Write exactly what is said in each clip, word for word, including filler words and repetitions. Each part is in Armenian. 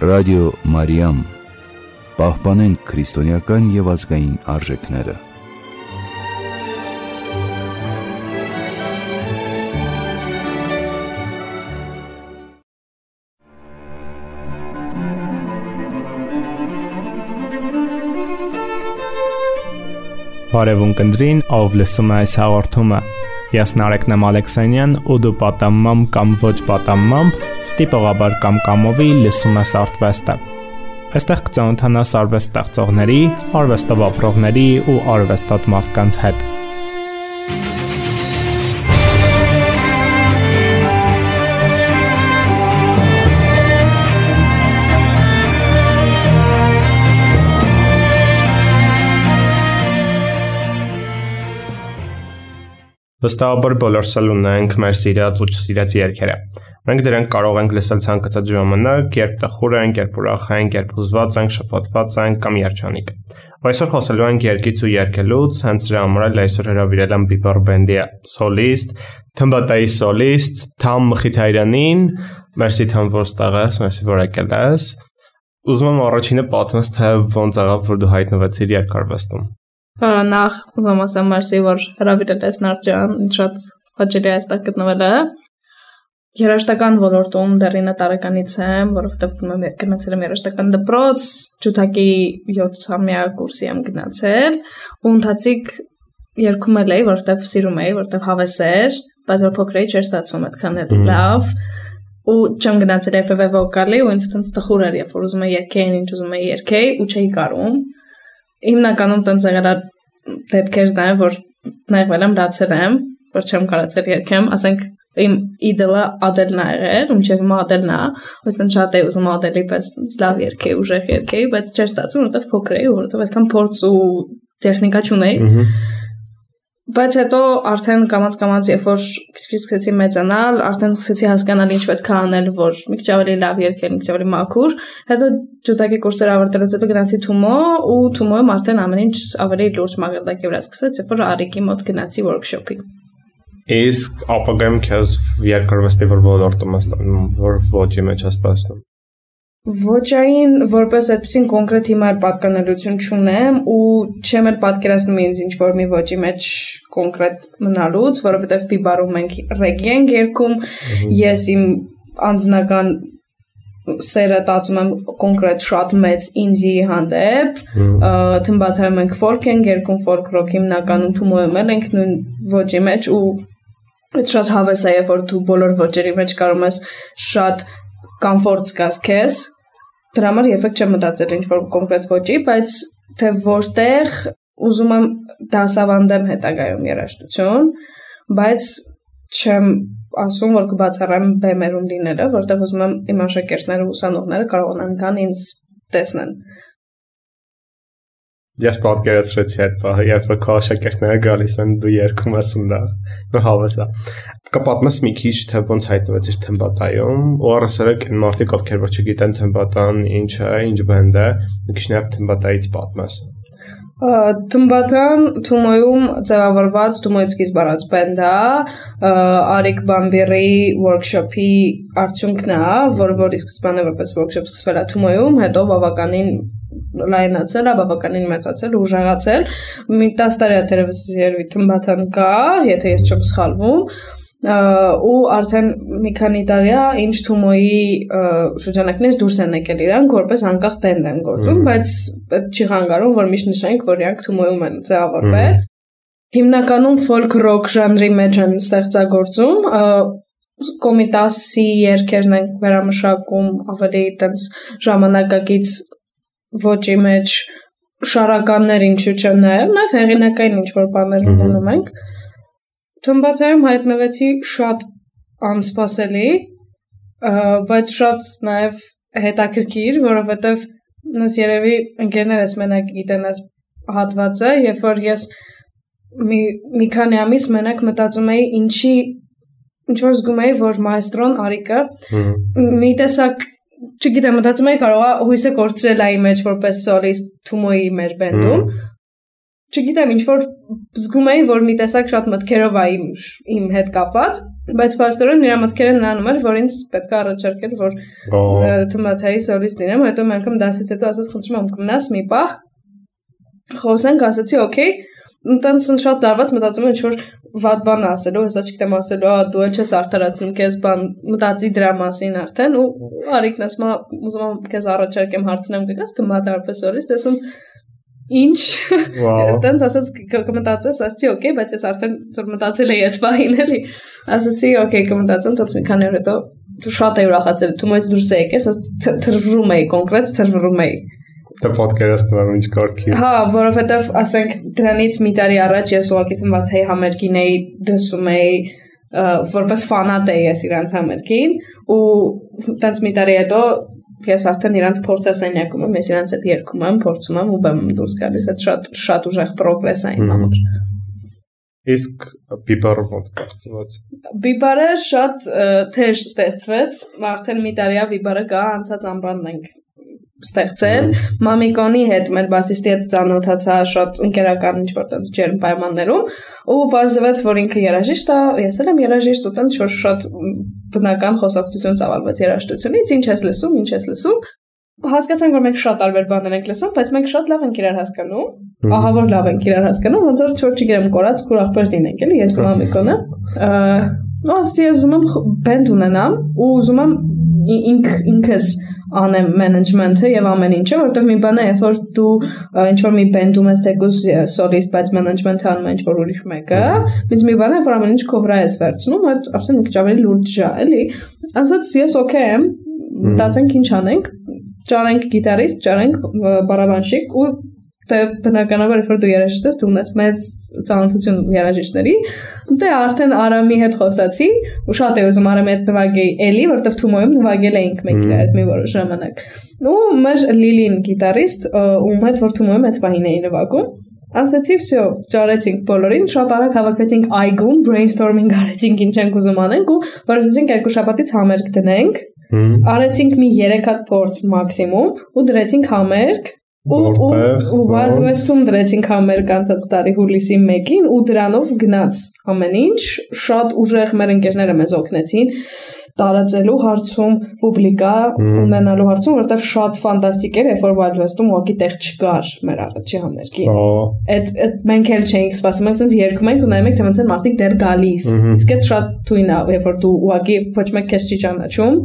Ռադիո Մարիամ, պահպանենք քրիստոնեական և ազգային արժեքները։ Բարևուն կնդրին, ով լսում է այս հաղորդումը։ Ես Նարեկնեմ Ալեքսանյան ու դու պատամմամբ կամ ոչ պատամմամբ ստիպողաբար կամ կամովի լսում ես Արթվեստը։ Այստեղ կծանոթանաս արվեստ ստեղծողների, արվեստով ապրողների ու արվեստոտ մարդկանց հետ։ Վստահաբար բոլորս էլ ունենք մեր սիրած ու չսիրած երգերը։ Մենք դրանք կարող ենք լսել ցանկացած ժամանակ, երբ տխուր ենք, երբ ուրախ ենք, երբ հուզված ենք, շփոթված ենք կամ երջանիկ։ Այսօր խոսելու ենք երգից ու երգելուց, հենց դրա համար էլ այսօր հրավիրել եմ Բիբար բենդի սոլիստ, Թմբատայի սոլիստ Թամ Մխիթարյանին։ Մերսի Թամ, որ ստեղ ես, մերսի որ եկել ես։ Ուզում եմ առաջինը պատմես, թե ոնց եղավ, որ դու հայտնվեցիր երգարվեստում։ Նախ ուզում ասեմ մերսի, որ հրավիրել ես Նարդյան, ինձ շատ հաճելի է այստեղ գտնվելը։ Երաժշտական ոլորտում դեռինը տարեկանից եմ, որովհետև գնացել եմ երաժշտական դպրոց, ջութակի յոթամյա կուրսի եմ գնացել, ու ընթացիկ երգում էլ էի, որովհետև սիրում էի, որովհետև հավես էր, բայց որ փոքր էի չէր ստացվում այդքան էլ լավ, ու չեմ գնացել երբևէ վոկալի, ու ինձ տենց տխուր էր, երբ որ ուզում էի երգեի, ինչ ուզում էի երգեի, ու չէի կարում։ Հիմնականում տենց եղել է դեպքեր նաև, որ նայվել եմ, լացել եմ, որ չեմ կարացել երգեմ, ասենք իմ իդոլը Ադելն է եղել, ու մինչև հիմա Ադելն է, ըստ շատ էի ուզում Ադելի պես լավ երգեի, ուժեղ երգեի, բայց չէր ստացվում, որովհետև փոքր էի, որովհետև այդքան փորձ ու տեխնիկա չունեի։ Բայց հետո արդեն կամաց-կամաց, երբ որ քիչ-քիչ սկսեցի մեծանալ, արդեն սկսեցի հասկանալ ինչ պետք է անել, որ մի քիչ ավելի լավ երգել, մի քիչ ավելի մաքուր։ Հետո ջութակի կուրսերը ավարտելուց հետո գնացի Թումո, ու Թումոյում արդեն ամեն ինչ ավելի լուրջ մակարդակի վրա սկսվեց, երբ որ Արիկի մոտ գնացի workshop-ի։ Իսկ ապագայում քեզ երգարվեստի որ ոլորտում ես տանում, որ ոճի մեջ ես տեսնում։ Ոճային որպես այդպեսին կոնկրետ հիմա էլ պատկանելություն չունեմ ու չեմ էլ պատկերացնում ինձ ինչ որ մի ոճի մեջ կոնկրետ մնալուց, որովհետև Բիբարում մենք ռեգի ենք երգում, ես իմ անձնական սերը տածում եմ կոնկրետ շատ մեծ ինձի հանդեպ, Թմբատայում ենք ֆոլք ենք երգում, ֆոլք ռոք հիմնականում Թումոյում էլ ենք նույն ոճի մեջ ու այդ շատ հավես է, երբ որ դու բոլոր ոճերի մեջ կարող ես շատ կոմֆորտ զգաս քեզ, դրա համար երբեք չեմ մտածել ինչ-որ կոնկրետ ոճի, բայց թե որտեղ ուզում եմ դասավանդեմ հետագայում երաժշտություն, բայց չեմ ասում, որ կբացառեմ բեմերում լինելը, որտեղ ուզում եմ իմ աշակերտները ու ուսանողները կարողանան գան ինձ տեսնեն։ Ես պատկերացրեցի այդ պահը, երբ որ քո աշակերտները գալիս են, դու երգում ես ընդդեմ, ու հավես է։ Կպատմես մի քիչ, թե ոնց հայտնվեցիր Թմբատայում, ու առասարակ այն մարդիկ, ովքեր որ չգիտեն Թմբատան ինչ է, ինչ բենդ է, մի քիչ նաև Թմբատայից պատմես։ Թմբատան Թումոյում ձևավորված Թումոյից սկիզբ առած բենդ է, Արիկ Բամբիրի workshop-ի արդյունքն է, որը որ ի սկզբանե որպես workshop սկսվել է Թումոյում, հետո բավականին լայնացել է, բավականին մեծացել, ուժեղացել։ Մի տասը տարի է թերևս երևի Թմբատան կա, եթե ես չեմ սխալվում, ու արդեն մի քանի տարի է ինչ Թումոյի շրջանակներից դուրս են եկել իրանք, որպես անկախ բենդ են գործում, բայց չի խանգարում, որ միշտ նշենք, որ իրանք Թումոյում են ձևավորվել։ Հիմնականում ֆոլք ռոք ժանրի մեջ են ստեղծագործում, կոմիտասի երգերն են վերամշակում, ավելի տենց ժամանակակից ոճի մեջ շարականներ ինչու չէ նաև, նաև հեղինակային ինչ-որ բաներ ունում ենք։ Թմբատայում հայտնվեցի շատ անսպասելի, բայց շատ նաև հետաքրքիր, որովհետև նես երևի ընկերներս մենակ գիտեն այս հատվածը, երբ որ ես մի, մի քանի ամիս մենակ մտածում էի ինչի, ինչ-որ զգում էի, որ մայստրոն Արիկը մի տեսակ չգիտեմ, մտածում էի կարող է հույսը կորցրել է իմ մեջ որպես սոլիստ Թումոյի մեր բենդում։ Չգիտեմ, ինչ որ զգում էի, որ մի տեսակ շատ մտքերով է իմ, իմ հետ կապված, Բայց փաստորեն իր մտքերը նրանում էր, որ ինձ պետք է առաջարկեր, որ թմաթայի սոլիստ լինեմ, հետո մենք ամ դասից հետո ասած խնդրում եմ գնաս մի պահ խոսենք, ասացի օքեյ, ընտանց շատ լավված մտածում եմ ինչ-որ վատ բան ասելու, հեսա չգիտեմ ասելու, ա դու էլ չես արդարացնում քեզ բան մտածի դրա մասին արդեն ու Արիկն ասում է ուզում եմ քեզ առաջարկեմ հարցնեմ կգաս թմաթարպես սոլիստ, ասենց ինչ տենց ասած կմտածես, ասացի օքեյ, բայց ես արդեն մտածել էի այդ բանին էլի, ասացի օքեյ կմտածեմ, թող մի քանի օր հետո դու շատ էի ուրախացել, թումոից դուրս եկես, ասած թրվում էի, կոնկրետ թրվում էի։ Դա պոդքասթը ում ինչ կարգի։ Հա, որովհետև ասենք դրանից մի տարի առաջ ես ուղղակի թմաթայի համերգին էի դասում էի, որպես ֆանատ էի ես իրանց համերգին ու տենց մի տարի հետո ես արդեն իրանց փորձասենյակում եմ, ես իրանց հետ երգում եմ, փորձում եմ ու բեմ դուրս գալիս, այդ շատ շատ ուժեղ պրոգրես է իմ համար։ Իսկ բիբարը ոնց ստեղծվեց։ Բիբարը շատ թեժ ստեղծվեց, արդեն մի տարիա բիբարը կա, անցած ամռանն ենք ստեղծել, մամիկոնի հետ մեր բասիստի հետ ծանոթացա շատ ընկերական ինչ-որ տենց ջերմ պայմաններում ու բարձվեց, որ ինքը երաժիշտ է, ես էլ եմ երաժիշտ ու տենց որ շատ բնական խոսակցություն ծավալվեց երաժշտությունից, ինչ ես լսում, ինչ ես լսում, հասկացանք, որ մենք շատ տարբեր բաներ ենք լսում, բայց մենք շատ լավ ենք իրար հասկանում, ահա որ լավ ենք իրար հասկանում, ոնց որ չոր չգիտեմ կորած քուր ախպեր լինենք, էլի ես ու մամիկոնը, ասեցի ես ուզում եմ բենդ ունենամ ու ուզում եմ ինք ինքս անեմ մենեջմենթը եւ ամեն ինչը, որովհետեւ մի բան է, երբ որ դու ինչ որ մի բենդում ես թեկուզ սոլիստ, բայց մենեջմենթը անում է ինչ որ ուրիշ մեկը, ինձ մի բան է, որ ամեն ինչ քո վրա ես վերցնում, այդ արդեն մի քիչ ավելի լուրջ ժա, էլի։ Ասած ես օքեյ եմ, մտածենք ինչ անենք, ճարենք գիտարիստ, ճարենք բարաբանշիկ ու դե բնականաբար երբ որ դու երաժիշտ ես, դու ունես մեծ ծանոթություն երաժիշտների, դե արդեն Արամի հետ խոսացի ու շատ է ուզում Արամի հետ նվագեի էլի, որովհետև Թումոյում նվագել էինք մենք իրար հետ մի որոշ ժամանակ։ Ու մեր Լիլին գիտարիստ, ում հետ որ Թումոյում այդ պահին էի նվագում, ասացի, վсё, ճարեցինք բոլորին, շատ արագ հավաքվեցինք այգում, brainstorming արեցինք ինչ ենք ուզում անենք ու որոշեցինք երկու շաբաթից համերգ դնենք, արեցինք մի երեք հատ փորձ մաքսիմում ու դրեցինք համերգ ու վարդվեստում դրեցինք համերգ անցած տարի հուլիսի մեկին ու դրանով գնաց ամեն ինչ, շատ ուժեղ մեր ընկերները մեզ օգնեցին տարածելու հարցում, պուբլիկա ունենալու հարցում, որովհետև շատ ֆանտաստիկ էր, երբ որ վարդվեստում ուղղակի տեղ չկար մեր առաջի համերգին։ Այդ մենք էլ չէինք սպասում, մենք ցենց երգում ենք ու նայում ենք, թե ոնց են մարդիկ դեռ գալիս։ Իսկ այդ շատ թույն է, երբ որ դու ուղղակի ոչ մեկ քեզ չի ճանաչում,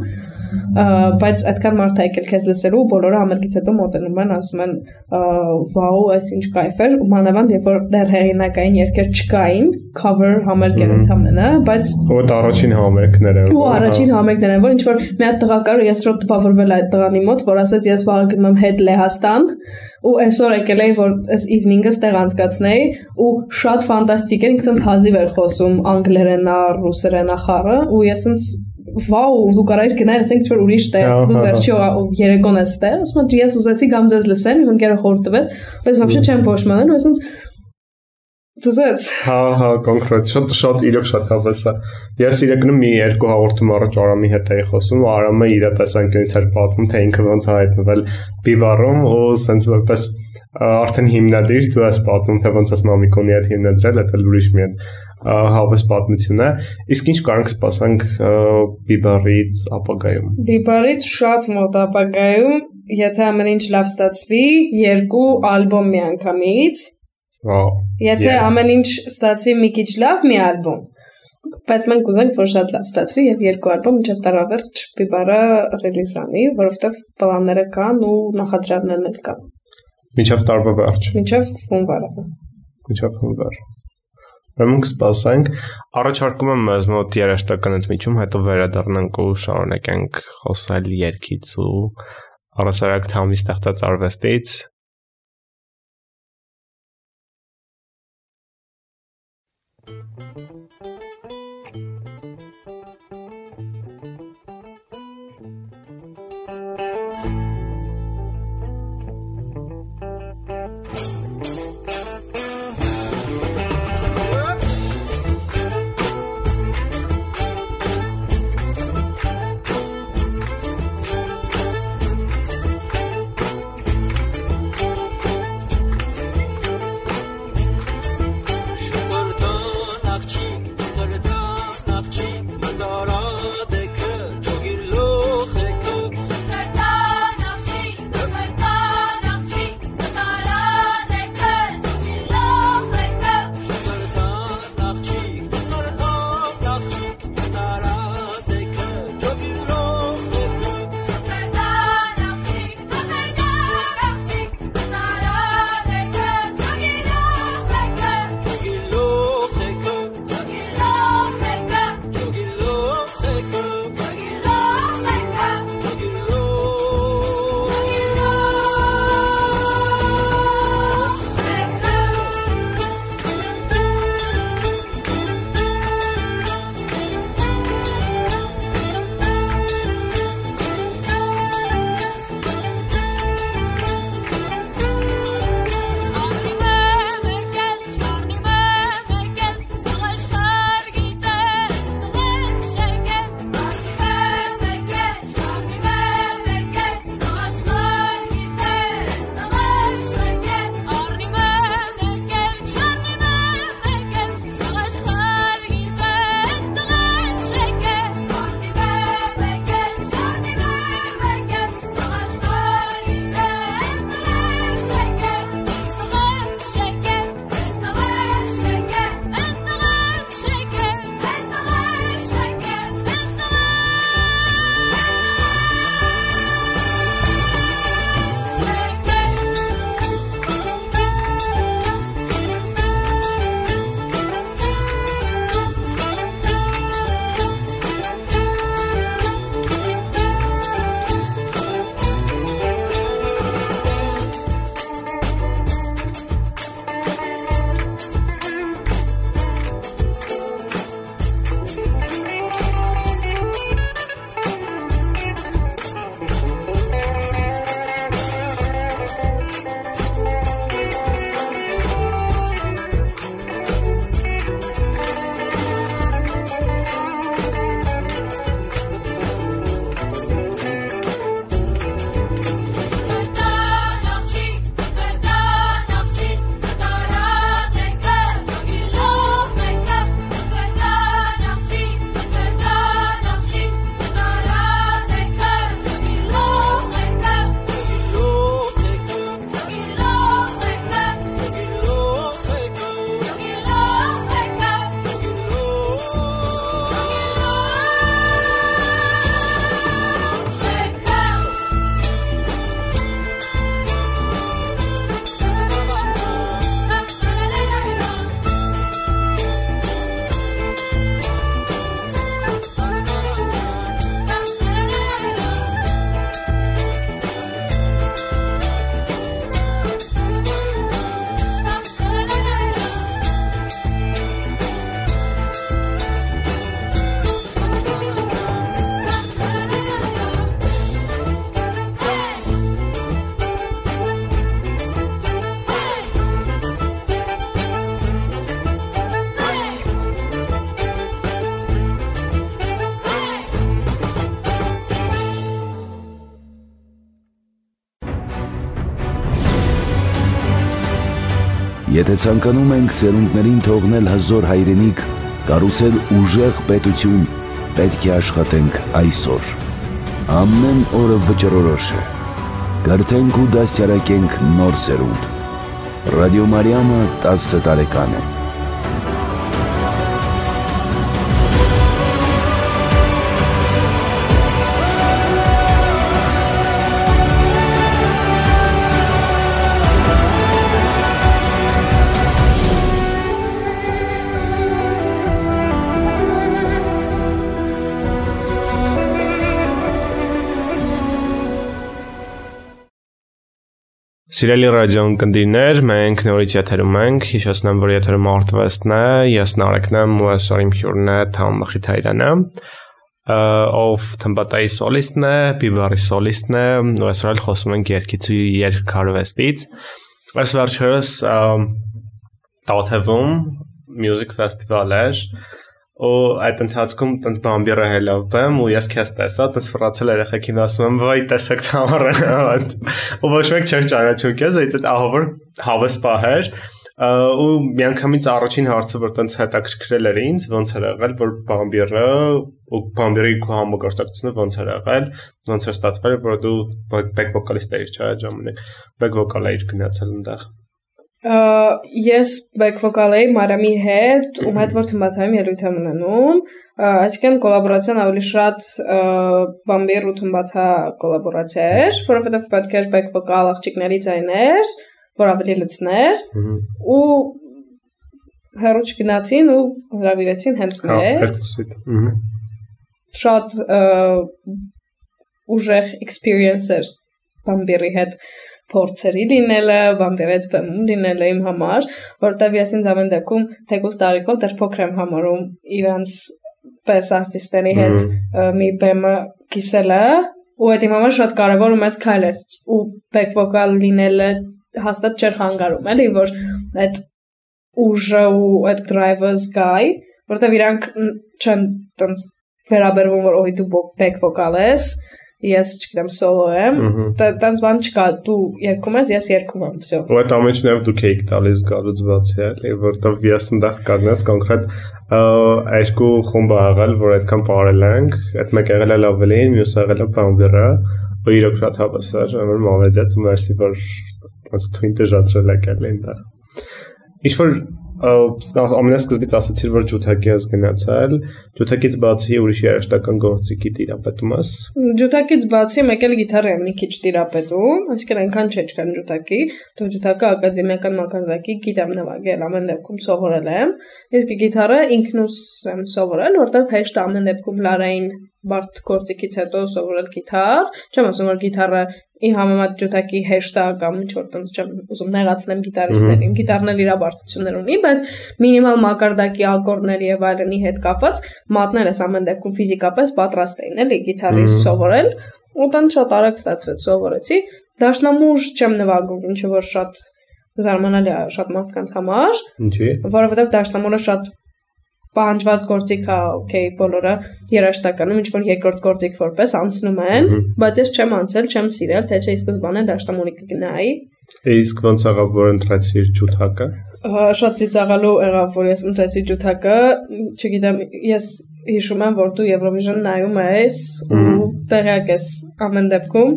բայց այդքան մարդ եկել քեզ լսելու բոլորը համերգից հետո մոտենում են ասում են վաու այս ինչ կայֆ էր մանավանդ երբ որ դեռ հեղինակային երգեր չկային cover համերգեր ընդամենը բայց ու առաջին համերգները ու առաջին համերգները որ ինչ որ մի հատ տղա կար ես շոտ տպավորվել այդ տղանի մոտ որ ասաց ես վաղը գնում եմ հետ Լեհաստան ու այսօր եկել էի որ այս evening-ը ստեղ անցկացնեի ու շատ ֆանտաստիկ էր ինքս ինձ հազիվ էր խոսում անգլերենա ռուսերենա խառը ու ես ինձ վաու դու կարայր գնալ ասենք որ ուրիշ տեղ դու վերջի երեկոն ես տեղ ասում եմ ես ուզեցի կամ ձեզ լսեմ իմ ընկերը խորտ տվեց բայց вообще չեմ փոշմանել ու ասենց դզեց հա հա կոնկրետ շատ շատ իրոք շատ հավես է ես իրականում մի երկու հաղորդում առաջ Արամի հետ էի խոսում ու Արամը իր տեսանկյունից էր պատմում թե ինքը ոնց է հայտնվել բիբարում ու ասենց որպես արդեն հիմնադիր դու ես պատմում թե ոնց ես մամիկոնի հետ հիմնադրել դա ուրիշ մի հավես պատմություն է իսկ ինչ կարանք սպասենք բիբարից ապագայում բիբարից շատ մոտ ապագայում եթե ամեն ինչ լավ ստացվի երկու ալբոմ միանգամից վաու եթե ամեն ինչ ստացվի մի քիչ լավ մի ալբոմ բայց մենք ուզենք որ շատ լավ ստացվի եւ երկու ալբոմ մինչեւ տարավերջ բիբարը ռելիզ անի որովհետեւ պլանները կան ու նախադրյալներն էլ կան մինչեւ տարվա վերջ մինչեւ հունվարը մինչեւ հունվար Մենք սպասենք առաջարկում եմ մեզ մոտ երաժշտական ընդմիջում հետո վերադառնանք ու շարունակենք խոսալ երգից ու առասարակ թամի ստեղծած արվեստից Եթե ցանկանում ենք սերունդներին թողնել հզոր հայրենիք, կառուցել ուժեղ պետություն, պետք է աշխատենք այսօր։ Ամեն օրը վճռորոշ է։ Կրթենք ու դաստիարակենք նոր սերունդ։ Ռադիո Մարիամը տասը տարեկան է։ Սիրելի ռադիոընկերներ, մենք նորից եթերում ենք, հիշեցնեմ, որ եթերում Արտվեստն է, ես Նարեկն եմ ու այսօր իմ հյուրն է Թամ Մխիթարյանը, ով թմբատայի սոլիստն է, բիբարի սոլիստն է, ու այսօր էլ խոսում ենք երգից ու երգարվեստից։ Այս վերջերս Տաթևում Music Festival էր, ու այդ ընթացքում տենց բամբիռը հելավ բեմ ու ես քեզ տեսա, տենց ֆրացել երեխեքին ասում եմ, վայ տեսեք Թամարը, ու ոչ մեկ չէր ճանաչում քեզ, այդ ահավոր հավես պահեր, ու միանգամից առաջին հարցը, որ տենց հետաքրքրել էր ինձ, ոնց էր եղել, որ բամբիռը ու բամբիռի քո համագործակցությունը ոնց էր եղել, ոնց էր ստացվել, որ դու բեք վոկալիստ էիր, չէ՞, այդ ժամանակ, բեք վոկալ էիր գնացել այնտեղ։ Ես բեք վոկալ էի Մարամի հետ, ում հետ որ թմբաթայում ելույթ եմ ունենում, այսինքն կոլաբորացիան ավելի շատ բամբիռ ու թմբաթա կոլաբորացիա էր, որովհետև պետք էր բեք վոկալ աղջիկների ձայներ, որ ավելի լցներ, ու հեռու չգնացին ու հրավիրեցին հենց մեզ, շատ ուժեղ experience էր բամբիռի հետ փորձերի լինելը, բամբիռի հետ բեմում լինելը իմ համար, որտեղ ես ինձ ամեն դեպքում թեկուզ տարիքով դեռ փոքր եմ համարում իրանց պես արտիստերի հետ մի բեմը կիսելը, ու այդ իմ համար շատ կարևոր ու մեծ քայլ էր, ու բեք վոկալ լինելը հաստատ չէր խանգարում, էլի, որ այդ ուժը ու այդ drive-ը զգայի, որտեղ իրանք չեն տենց վերաբերվում, որ օй դու բեք վոկալ ես, ես չգիտեմ սոլո եմ, տենց բան չկա, դու երգում ես, ես երգում եմ, վсё։ Ու այդ ամենը նաև դուք եք տալիս գալուց բացի, էլի, որտեղ ես ընդեղ կանգնած կոնկրետ երկու խումբ ա եղել, որ այդքան բարել ենք, այդ մեկ եղել է Լավելին, մյուսը եղել է Բամբիռը, ու իրոք շատ հավես էր, ամեն մավեջաց ու մերսի, որ ոնց թույն դժացրել եք էլի այնտեղ։ Ինչ-որ ամենասկզբից ասացիր, որ ջութակի ես գնացել, ջութակից բացի ուրիշ երաժշտական գործիքի տիրապետում ես։ Ջութակից բացի մեկ էլ գիտարը եմ մի քիչ տիրապետում, այսինքն այնքան չէ չկան ջութակի, դու ջութակը ակադեմիական մակարդակի գիտեմ նվագել, ամեն դեպքում սովորել եմ, իսկ գիտարը ինքնուս եմ սովորել, որտեղ հեշտ ամեն դեպքում լարային բարդ գործիքից հետո սովորել գիտար, չեմ ասում որ գիտարը ի համեմատ ջութակի հեշտ է կամ ինչ-որ տենց չեմ ուզում նեղացնեմ գիտարիստներին, գիտարն էլ իր բարդություններ ունի, բայց մինիմալ մակարդակի ակորդների եւ այլնի հետ կապված մատներ ես ամեն դեպքում ֆիզիկապես պատրաստ էին, էլի գիտարի սովորել, ու տենց շատ արագ ստացվեց սովորեցի, դաշնամուր չեմ նվագում, ինչը որ շատ զարմանալի է շատ մարդկանց համար, ինչի՞, որովհետեւ դաշնամուրը շատ պահանջված գործիք է, օքեյ, բոլորը երաժշտականում ինչ-որ երկրորդ գործիք որպես անցնում են, բայց ես չեմ անցել, չեմ սիրել, թե չէ ի սկզբանե դաշնամուրի կգնայի։ Իսկ ոնց եղավ, որ ընտրեցիր ջութակը։ Շատ ծիծաղալու եղավ, որ ես ընտրեցի ջութակը, չգիտեմ, ես հիշում եմ, որ դու Eurovision նայում ես ու տեղյակ ես ամեն դեպքում,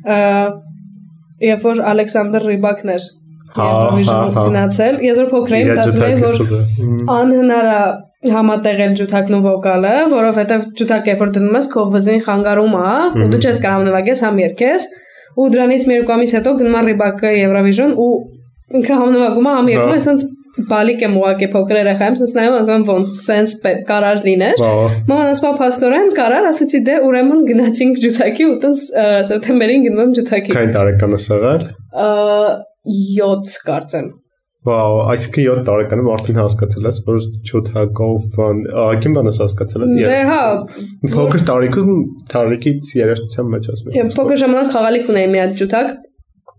երբ որ Ալեքսանդր Ռիբակն էր Eurovision գնացել, ես որ փոքր էի, մտածում էի, որ անհնար է համատեղել ջութակն ու վոկալը, որովհետև ջութակը երբ որ դնում ես քո վզին խանգարում է, ու դու չես կարող նվագես համ երգես, ու դրանից մի երկու ամիս հետո գնում է Ռիբակը Eurovision ու ինքը համ նվագում է, համ երգում է, ասենց բալիկ եմ ուղակի փոքր երեխա եմ, ասես նայում ասում ոնց սենս կարար լիներ։ Մաման ասում է փաստորեն կարար, ասեցի դե ուրեմն գնացինք ջութակի ու տենց սեպտեմբերին գնում եմ ջութակի։ Քանի տարեկան ես եղել։ յոթ կարծեմ։ Վաու, այսինքն յոթ տարեկանում արդեն հասկացել ես, որ ջութակով բան, ակին բան ես հասկացել ես։ Դե հա, փոքր տարիքում տարիքից երաժշտության մեջ ասում եմ։ Փոքր ժամանակ խաղալիք ունեի մի հատ ջութակ,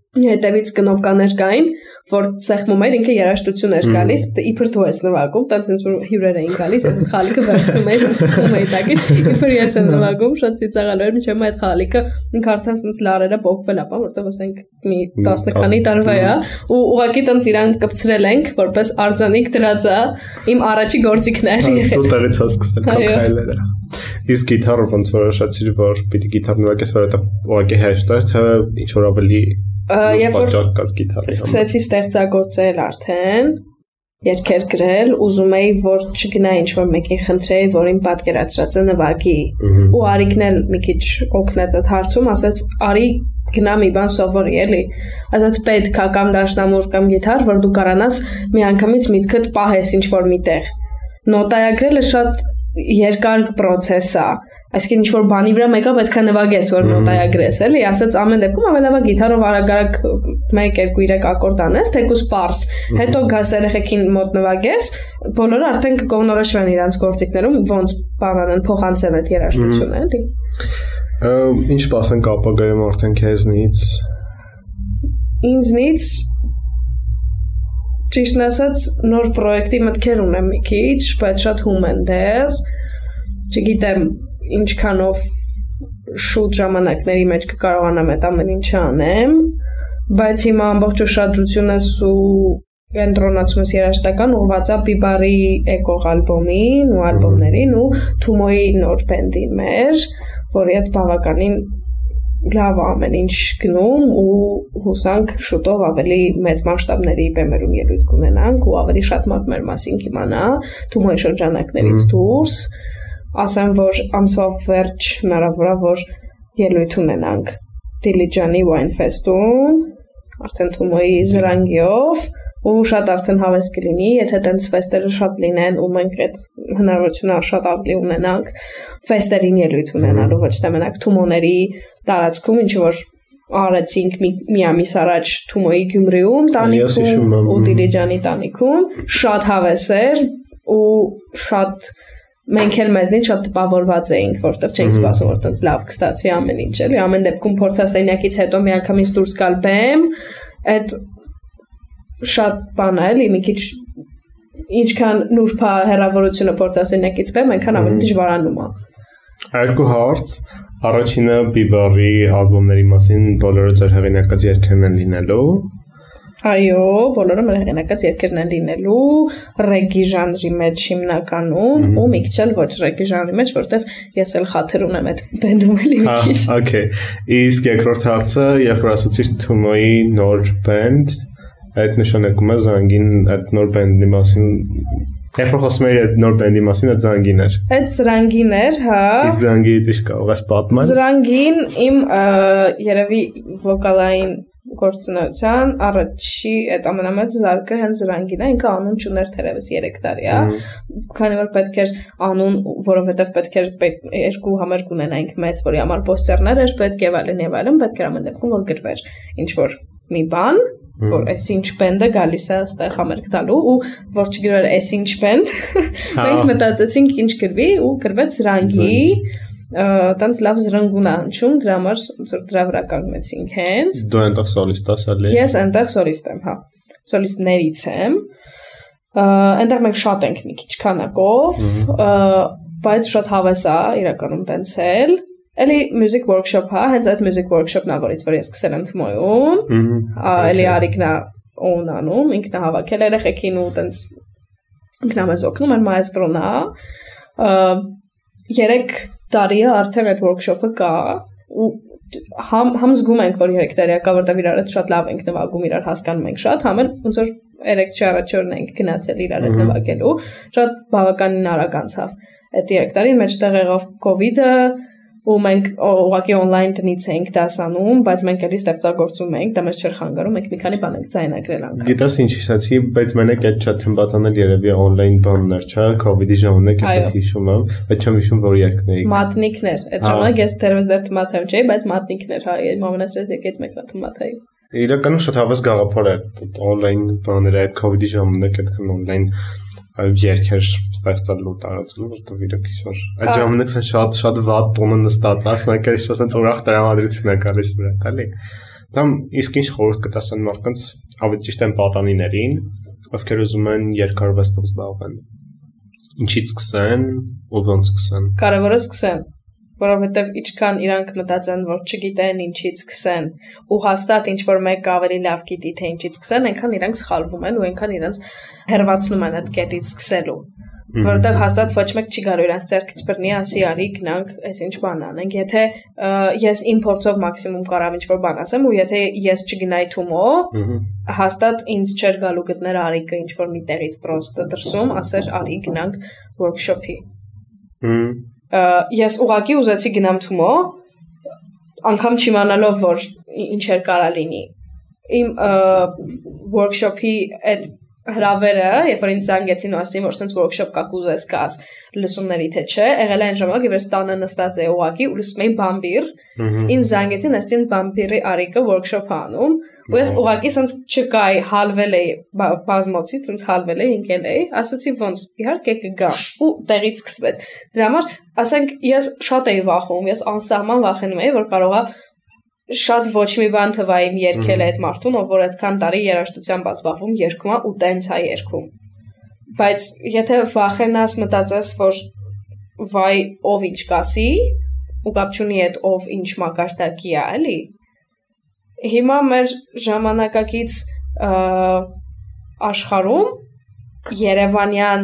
հետևից կնոպկաներ կային, որ սեղմում էր ինքը երաժշտություն էր գալիս, իբր դու ես նվագում, տենց ինձ որ հյուրեր էին գալիս, այդ խալիկը վերցնում էի, ինձ խմում էի տակից, իբր ես եմ նվագում, շատ ծիծաղալու էր, մինչև այդ խալիկը ինքը արդեն ինձ լարերը փոխվել ապա, որտեղ ասենք մի տասը քանի տարվա է, ու ուղղակի տենց իրան կպցրել ենք, որպես արձանիկ դրած է, իմ առաջի գործիքն էր եղել։ Դու տեղից ես սկսել քայլերը։ Իսկ գիտարը ոնց որ շացիր, որ պիտի գիտար նվագես, որովհետև ուղղակի հեշտ էր, թե ինչ որ ավելի Երբ որ սկսեցի ստեղծագործել արդեն, երգեր գրել, ուզում էի, որ չգնա ինչ-որ մեկին խնդրեի, որ իմ պատկերացրածը նվագի, ու Արիկն էլ մի քիչ օգնեց այդ հարցում, ասաց, արի գնա մի բան սովորի, էլի, ասաց պետք է կամ դաշնամուր կամ գիտար, որ դու կարանաս մի անգամից միտքդ պահես ինչ-որ միտեղ։ Նոտայագրելը շատ երկար process է, այսինքն ինչ-որ բանի վրա մեկը պետք է նվագես, որ նոտայագրես, էլի, ասաց ամեն դեպքում ավելի լավ է գիտարով արագ-արագ մեկ, երկու, երեք ակորդ անես, թեկուզ պարզ, հետո գաս երեխեքին մոտ նվագես, բոլորը արդեն կկողնորոշվեն իրանց գործիքներում, ոնց բանան փոխանցեն այդ երաժշտությունը, էլի։ Ինչ սպասենք ապագայում արդեն քեզնից։ Ինձնից ճիշտն ասած նոր պրոյեկտի մտքեր ունեմ մի քիչ, բայց շատ հում են դեռ, չգիտեմ ինչքանով շուտ ժամանակների մեջ կկարողանամ այդ ամեն ինչը անեմ, բայց հիմա ամբողջ ուշադրությունս ու կենտրոնացումս երաժշտական ուղղված է Բիբարի էկող ալբոմին ու ալբոմներին ու Թումոյի նոր բենդին մեր, որի հետ բավականին լավ ամեն ինչ գնում ու հուսանք շուտով ավելի մեծ մասշտաբների բեմերում ելույթ կունենանք ու ավելի շատ մարդ մեր մասին կիմանա Թումոյի շրջանակներից դուրս, ասեմ, որ ամսվա վերջ հնարավոր է, որ ելույթ ունենանք Դիլիջանի Wine Fest-ում, արդեն Թումոյի զրանգիով ու շատ արդեն հավես կլինի, եթե տենց ֆեստերը շատ լինեն ու մենք այդ հնարավորությունը շատ ավելի ունենանք ֆեստերին ելույթ ունենալու, ոչ թե մենակ Թումոների տարածքում, ինչը որ արեցինք մի, մի ամիս առաջ Թումոյի Գյումրիում տանիքում ու Դիլիջանի տանիքում, շատ հավես էր ու շատ մենք էլ մեզնից շատ տպավորված էինք, որտեղ չէինք սպասում, որ տենց լավ կստացվի ամեն ինչ, էլի, ամեն դեպքում փորձասենյակից հետո միանգամից դուրս գալ բեմ, այդ շատ բան է, էլի, մի քիչ ինչքան նուրբ է հեռավորությունը փորձասենյակից բեմ, այնքան ավելի դժվարանում է։ Երկու հարց, առաջինը Բիբարի ալբոմների մասին բոլորը ձեր հեղինակած երգերն են լինելու։ Այո, բոլորը մեր հեղինակած երգերն են լինելու ռեգի ժանրի մեջ հիմնականում ու մի քիչ էլ ոչ ռեգի ժանրի մեջ, որտեվ ես էլ խաթր ունեմ այդ բենդում էլի մի քիչ։ Okay, իսկ երկրորդ հարցը, երբ որ ասացիր Թումոյի նոր բենդ, այդ նշանակում է Զանգին այդ նոր բենդի մասին, երբ որ խոսում էի այդ նոր բենդի մասին, այդ Զանգին էր։ Այդ Զրանգին էր, հա։ Իսկ Զանգից ինչ կարող ես պատմել։ Զրանգին իմ երևի վոկալային գործունեության առաջի այդ ամենամեծ զարկը հենց Զրանգին է, ինքը անուն չուներ թերևս երեք տարի է, քանի որ պետք էր անուն, որովհետև պետք էր երկու համերգ ունենայինք մեծ, որի համար պոստերներ էր պետք եւ այլն եւ այլն, պետք էր ամեն դեպքում որ գրվեր ինչ որ մի բան, որ այս ինչ բենդը գալիս է այստեղ համերգ տալու ու որ չգրվեր այս ինչ բենդ, մենք մտածեցինք ինչ գրվի ու գրվեց Զրանգի, տենց լավ զրնգուն է հնչում, դրա համար դրա վրա կանգնեցինք հենց։ Դու այնտեղ սոլիստ ես, էլի։ Ես այնտեղ սոլիստ եմ, հա։ Սոլիստներից եմ։ Այնտեղ մենք շատ ենք մի քիչ քանակով, բայց շատ հավես է իրականում տենցել։ Էլի music workshop հա, հենց այդ music workshop-ն է, որից որ ես սկսել եմ Թումոյում։ Էլի Արիկն է օն անում, ինքն է հավաքել երեխեքին ու տենց ինքն է մեզ օգնում, մեր մայստրոն է։ Երեք տարի է արդեն այդ workshop-ը կա ու համ համ զգում ենք, որ երեք տարի կա, որտեղ իրար հետ շատ լավ ենք նվագում, իրար հասկանում ենք շատ, համ էլ ոնց որ երեք չառաջորն ենք գնացել իրար հետ նվագելու, շատ բավականին արագ անցավ։ Այդ երեք տարին մեջտեղ եղավ COVID-ը ու մենք ուղղակի on-line տնից էինք դասանում, բայց մենք էլի ստեղծագործում էինք, դա մեզ չէր խանգարում, մենք մի քանի բան ենք ձայնագրել անգամ։ Գիտես ինչ հիշեցի, բայց մենակ այդ շատ թմբատանել երևի on-line բաններ, չէ՞, COVID-ի ժամանակ ես այդ հիշում եմ, բայց չեմ հիշում որ երկն էի։ Մատնիկներ, այդ ժամանակ ես դեռևս դեռ թմաթայում չէի, բայց մատնիկներ, հա, ամենասրած եկեց մեկը թմաթայի։ Իրականում շատ հավես գաղափար է այդ on-line բաները, այդ COVID-ի ժամանակ այդքան on-line երկեր ստեղծելու տարածելու, որտեղ իրոք ისոր այդ ժամանակ շատ շատ վատ տոնը նստած, ասում եք, այսպես ուրախ տրամադրություն է գալիս վրա, էլի։ Դամ իսկ ինչ խորհուրդ կտաս այն մարդկանց, ավելի ճիշտ են պատանիներին, ովքեր ուզում են երկարվեստով զբաղվեն։ Ինչից սկսեն ու ոնց սկսեն։ Կարևորը սկսեն, որովհետև ինչքան իրանք մտածեն, որ չգիտեն ինչից սկսեն, ու հաստատ ինչ որ մեկը ավելի լավ գիտի թե ինչից սկսեն, այնքան իրանք սխալվում են ու այնքան իրանք հեռացնում են այդ կետից սկսելու։ Որովհետև հաստատ ոչ մեկ չի գալու իրանք ձեռքից բռնի ասի արի գնանք այս ինչ բան անենք, եթե ես իմ փորձով մաքսիմում կարամ ինչ որ բան ասեմ ու եթե ես չգնայի Թումո, հաստատ ինձ չէր գալու գտներ Արիկը ինչ որ մի տեղից պրոստը դրսում, ասեր արի գնանք workshop-ի։ Ես ուղղակի ուզեցի գնամ Թումո, անգամ չիմանալով որ ինչ էր կարա լինի։ Իմ workshop-ի այդ հրավերը, երբ որ ինձ զանգեցին ու ասեցին, որ sense workshop կա կուզես գաս լսումների թե չէ, եղել է այն ժամանակ, երբ ես տանը նստած էի ուղղակի ու լսում էի Բամբիր, ինձ զանգեցին, ասեցին Բամբիրի Արիկը workshop անում, ու ես ուղղակի sense չկայի, հալվել էի բազմոցից, sense հալվել էի, ընկել էի, ասացի ոնց, իհարկե կգամ, ու տեղից սկսվեց։ Դրա համար, ասենք, ես շատ էի վախում, ես անսահման վախենում էի, որ կարողա շատ ոչ մի բան թվա իմ երկել է այդ մարդուն, ով որ այդքան տարի երաժշտությամբ զբաղվում, երգում է ու տենց է երգում։ Բայց եթե վախենաս մտածես, որ վայ ով ինչ կասի, ու կապ չունի այդ ով ինչ մակարդակի է, էլի։ Հիմա մեր ժամանակակից աշխարհում Երևանյան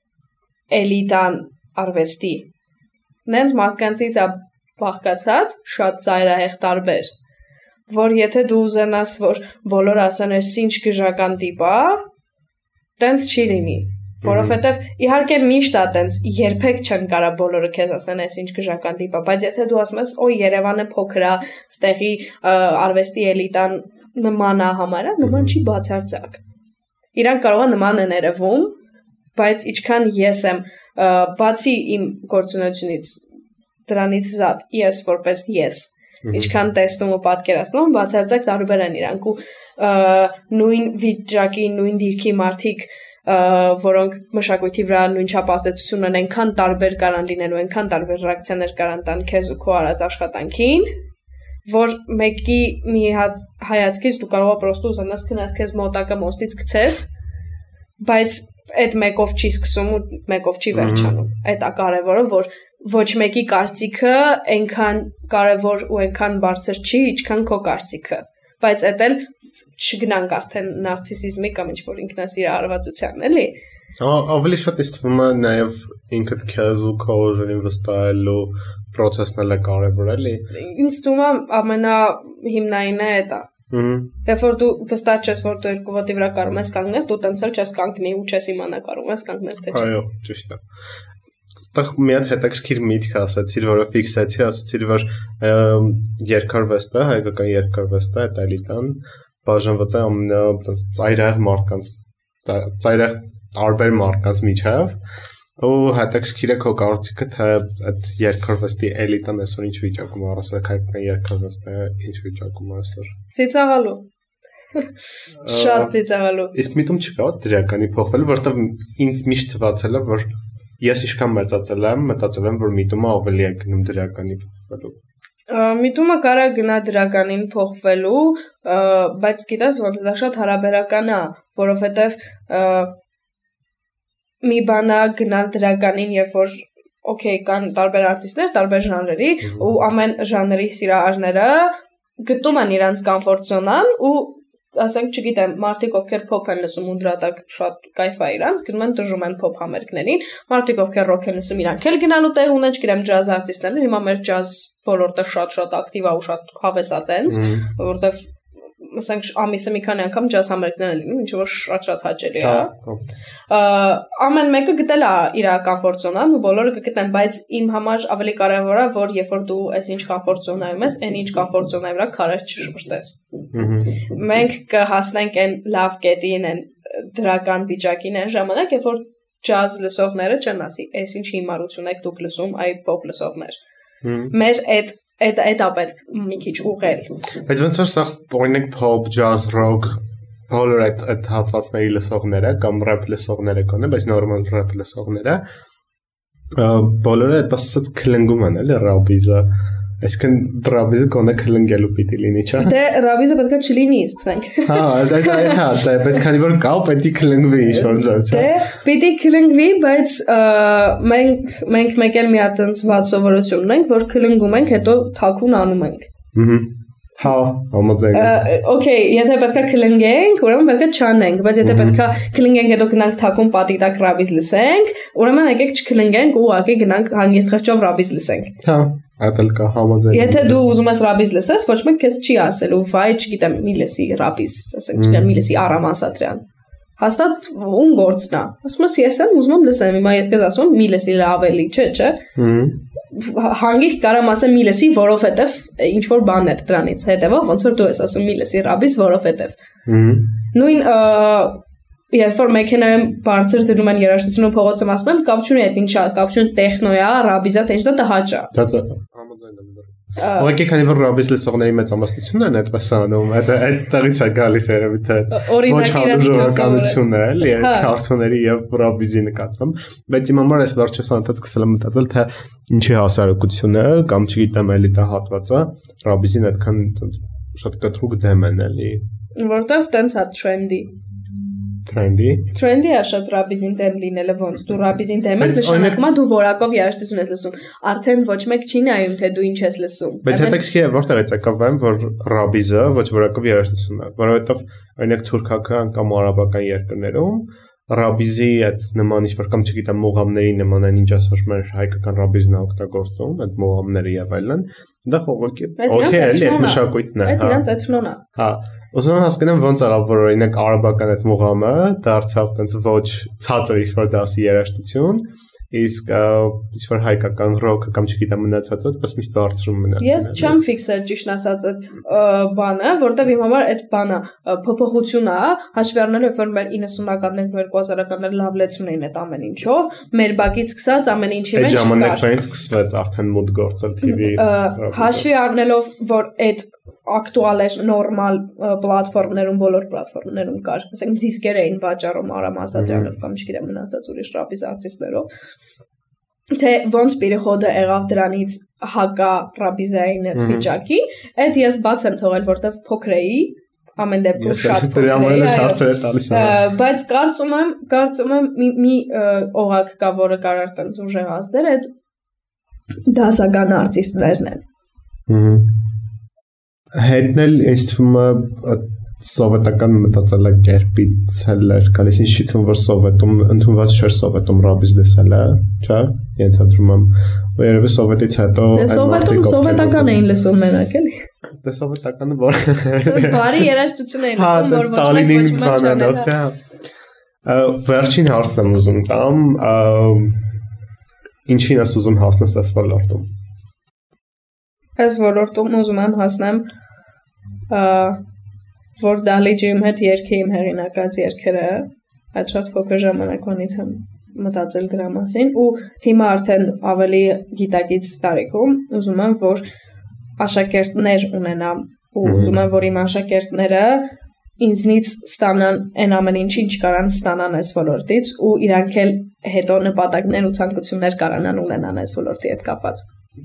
էլիտան արվեստի նենց մարդկանցից է բաղկացած շատ ծայրահեղ տարբեր, որ եթե դու ուզենաս, որ բոլորը ասեն այս ինչ գժական տիպ է, տենց չի լինի, որովհետև իհարկե միշտ է տենց, երբեք չեն կարա բոլորը քեզ ասեն այս ինչ գժական տիպ է, բայց եթե դու ասում ես, օ Երևանը փոքր է, ստեղի արվեստի էլիտան նման է համարը, նման չի բացարձակ։ Իրանք կարող է նման են երևում, բայց ինչքան ես եմ, բացի իմ գործունեությունից դրանից զատ ես որպես ես ինչքան տեսնում ու պատկերացնում բացարձակ տարբեր են իրանք ու նույն վիճակի նույն դիրքի մարդիկ որոնք մշակույթի վրա նույնչափ ազդեցություն ունեն այնքան տարբեր կարան լինելու այնքան տարբեր ռեակցիաներ կարան տան քեզ ու քո արած աշխատանքին որ մեկի մի հատ հայացքից դու կարող ես պրոստը ուզենաս գնաս քեզ մոտակա մոստից գցես բայց այդ մեկով չի սկսում ու մեկով չի վերջանում այդ է կարևորը որ ոչ մեկի կարծիքը այնքան կարևոր ու այնքան բարձր չի, ինչքան քո կարծիքը, բայց այդ էլ չգնանք արդեն նարցիսիզմի կամ ինչ-որ ինքնասիրահարվածության, էլի։ Ավելի շատ ինձ թվում է նաև ինքդ քեզ ու քո ուժերին վստահելու process-ն էլ է կարևոր, էլի։ Ինձ թվում է ամենահիմնայինը դա է։ Երբ որ դու վստահ չես, որ դու երկու ոտի վրա կարող ես կանգնես, դու տենց էլ չես կանգնի ու չես իմանա կարող ես կանգնես թե չէ։ Այո, ճիշտ է։ Այստեղ մի հատ հետաքրքիր միտք ասացիր, որը ֆիքսեցի, ասացիր, որ երկարվեստը, հայկական երկարվեստը, այդ էլիտան բաժանված է ամենածայրահեղ մարդկանց, ծայրահեղ տարբեր մարդկանց միջև, ու հետաքրքիր է քո կարծիքը, թե այդ երկարվեստի էլիտան այսօր ինչ վիճակում է, առասարակ հայկական երկարվեստը ինչ վիճակում է այսօր։ Ծիծաղալու։ Շատ ծիծաղալու։ Իսկ միտում չկա դրականի փոխվելու, որտեղ ինձ միշտ թվացել է, որ ես ինչքան մեծացել եմ, մտածել եմ, որ միտումը ավելի է գնում դրականի փոխվելու։ Միտումը կարա գնա դրականին փոխվելու, բայց գիտես ոնց դա շատ հարաբերական է, որովհետև մի բան է գնալ դրականին, երբ որ օքեյ կան տարբեր արտիստներ, տարբեր ժանրերի, ու ամեն ժանրի սիրահարները գտնում են իրանց կոմֆորտ զոնան ու ասենք, չգիտեմ, մարդիկ ովքեր փոփ են լսում ու դրատակ շատ կայֆ է իրանց, գնում են տժում են փոփ համերգներին, մարդիկ ովքեր ռոք են լսում իրանք էլ գնալու տեղ ունեն, չգիտեմ, ջազ արտիստներն, հիմա մեր ջազ ոլորտը շատ-շատ ակտիվ է ու շատ հավես է տենց, որովհետև ասենք ամիսը մի քանի անգամ ջազ համերգներ են լինում, ինչը որ շատ-շատ հաճելի է։ Ամեն մեկը գտել է իր կոմֆորտ զոնան ու բոլորը կգտնեն, բայց իմ համար ավելի կարևոր է, որ երբ որ դու այսինչ կոմֆորտ զոնայում ես, այն ինչ կոմֆորտ զոնայի վրա քարեր չշպրտես։ Մենք կհասնենք այն լավ կետին, այն դրական վիճակին այն ժամանակ, երբ որ ջազ լսողները չեն ասի, այս ինչ հիմարություն եք դուք լսում, այ փոփ լսողներ։ Մեր այդ Այդ այդ ապետ մի քիչ ուղղել։ Բայց ոնց որ սա օրինակ pop, jazz, rock, բոլոր այդ այդ հատվածների լսողները կամ rap լսողները կան, բայց normal rap լսողները բոլորը այդ ասած քլնգում են, էլի ռաբիզը։ Այսինքն ռաբիզը կոնը քլնգելու պիտի լինի, չէ՞։ Դե ռաբիզը պետք է չլինի, սկսենք։ Հա, դա դա դա, բայց քանի որ կա, պետք է քլնգվի ինչ-որ ձև, չէ՞։ Դե պիտի քլնգվի, բայց մենք մենք մեկ էլ մի հատ այնց վատ սովորություն ունենք, որ քլնգում ենք, հետո թաքուն անում ենք։ Ահա։ Հա, համաձայն եմ։ Okay, եթե պետքա քլնգենք, ուրեմն պետքա չանենք, բայց եթե պետքա քլնգենք, հետո գնանք թաքուն պատի տակ ռաբիզ լսենք, ուրեմն եկեք չքլնգենք ու ուղղակի գնանք հանգիստ խղճով ռաբիզ լսենք։ Հա, այդել կա համաձայն եմ։ Եթե դու ուզում ես ռաբիզ լսես, ոչ մեկ քեզ չի ասելու, վայ, չգիտեմ, մի լսի ռաբիզ, ասենք, չգիտեմ, մի լսի Արամ Ասատրյան։ Հաստատ ում գործն է։ Ասում ես ես եմ ուզում եմ լսեմ, հիմա ես քեզ ասում եմ մի լսի ավելի, չէ, չէ։ Հհ հանգիստ կարամ ասեմ մի լսի, որովհետև ինչ որ բաներ դրանից հետևով ոնց որ դու ես ասում մի լսի ռաբիս, որովհետև նույն երբ որ մեքենայում բարձր դնում են երաժշտությունը փողոցում ասում են կապ չունի այդ ինչա, կապ չունի տեխնոյա, ռաբիզա, թե ինչ դա հաճա։ Դա համաձայն եմ։ Ոկե քանի որ ռաբիս լսողների մեծամասնությունն են այդպես անում, այդ այդտեղից է գալիս երևի թե ոչ համաժողականություն է, էլի քարտոների եւ ռաբիզի նկատմամբ, բայց իմ համար այս վերջերս անընդհատ սկսել եմ մտածել թե ինչի հասարակություն է կամ չգիտեմ էլի դա հատվածը ռաբիզին այդքան շատ կտրուկ դեմ են էլի, որտեվ տենց է տրենդի Trendy. Trendy է շատ ռաբիզին դեմ լինելը ոնց դու ռաբիզին դեմ ես նշանակում է դու որակով երաժշտություն ես լսում արդեն ոչ մեկ չի նայում թե դու ինչ ես լսում բայց հետաքրքիր է որտեղ է ցակավեմ որ ռաբիզը ոչ որակով երաժշտություն է որովհետև օրինակ թուրքական կամ արաբական երկրներում ռաբիզի այդ նման ինչ-որ կամ չգիտեմ մուղամների նման այն ինչ ասած մեր հայկական ռաբիզն է օգտագործում այդ մուղամները եւ այլն դա խողոքի օքեյ էլի այդ մշակույթն է հա այդ էթնոն է հա Ուզում եմ հասկանամ ոնց արավ որ օրինակ արաբական այդ մուղամը դարձավ տենց ոչ ցածր ինչ-որ դասի երաժշտություն իսկ ինչ-որ հայկական ռոքը կամ չգիտեմ մնացածը պես միշտ բարձրում մնացել Ես չեմ ֆիքսել ճիշտ ասած այդ բանը որտեվ իմ համար այդ բանը փոփոխություն է հաշվի առնելով որ մեր իննսունականներն ու երկու հազարականները լավ լեցուն էին այդ ամեն ինչով մեր բակից սկսած ամեն ինչի մեջ այդ ժամանակվանից սկսվեց արդեն մոդ գործել թի վի հաշվի առնելով որ այդ ակտուալ է նորմալ պլատֆորմներում բոլոր պլատֆորմներում կար ասենք դիսկեր էին վաճառում Արամ Ասատրյանով կամ չգիտեմ մնացած ուրիշ ռաբիզ արտիստներով թե ոնց պերեխոդը եղավ դրանից հակա ռաբիզային վիճակի այդ ես բաց եմ թողել որտեվ փոքր էի ամեն դեպքում շատ փոքր էի բայց կարծում եմ կարծում եմ մի օղակ կա որը կարող տենց ուժեղ ազդել այդ դասական արտիստներն են Հետնել ինձ թվում է սովետական մտածելակերպից էր գալիս ինձ թվում որ սովետում ընդունված չէր սովետում ռաբիզ լսելը, չէ՞, ենթադրում եմ, որ երևի սովետից հետո Սովետում սովետական էին լսում մենակ էլի։ Դե սովետականը որ բարի երաժշտություն էին լսում, որ ոչ մեկ ոչ մեկ չանել։ Վերջին հարցն եմ ուզում տամ, ինչին ես ուզում հասնես այս ոլորտում։ Այս ոլորտում ուզում եմ հասնեմ որ դահլիճի իմ հետ երգի իմ հեղինակած երգերը այդ շատ փոքր ժամանակվանից եմ մտածել դրա մասին ու հիմա արդեն ավելի գիտակից տարիքում ուզում եմ որ աշակերտներ ունենամ ու ուզում եմ որ իմ աշակերտները ինձնից ստանան այն ամեն ինչ ինչ կարան ստանան այս ոլորտից ու իրանք էլ հետո նպատակներ ու ցանկություններ կարանան ունենան այս ոլորտի հետ կապված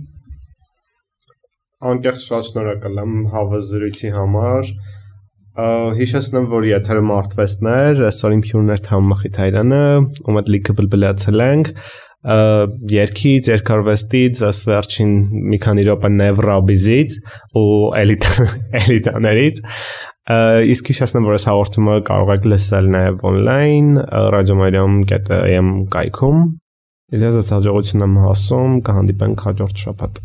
Անկեղծ շատ շնորհակալ եմ հավասարույցի համար հիշեցնեմ որ եթերը մարտվեսներ այսօր իմ հյուրներ Թամմախի Թայրանը ում հետ լիքը բլբլացել ենք երկից երկարվեստից այս վերջին մի քանի րոպե նև ռաբիզից ու էլիտաներից իսկ հիշեցնեմ որ այս հաղորդումը կարող եք լսել նաև on-line radiomaryam dot am կայքում Իլիաս հաջողություն եմ հասում կհանդիպենք հաջորդ շաբաթ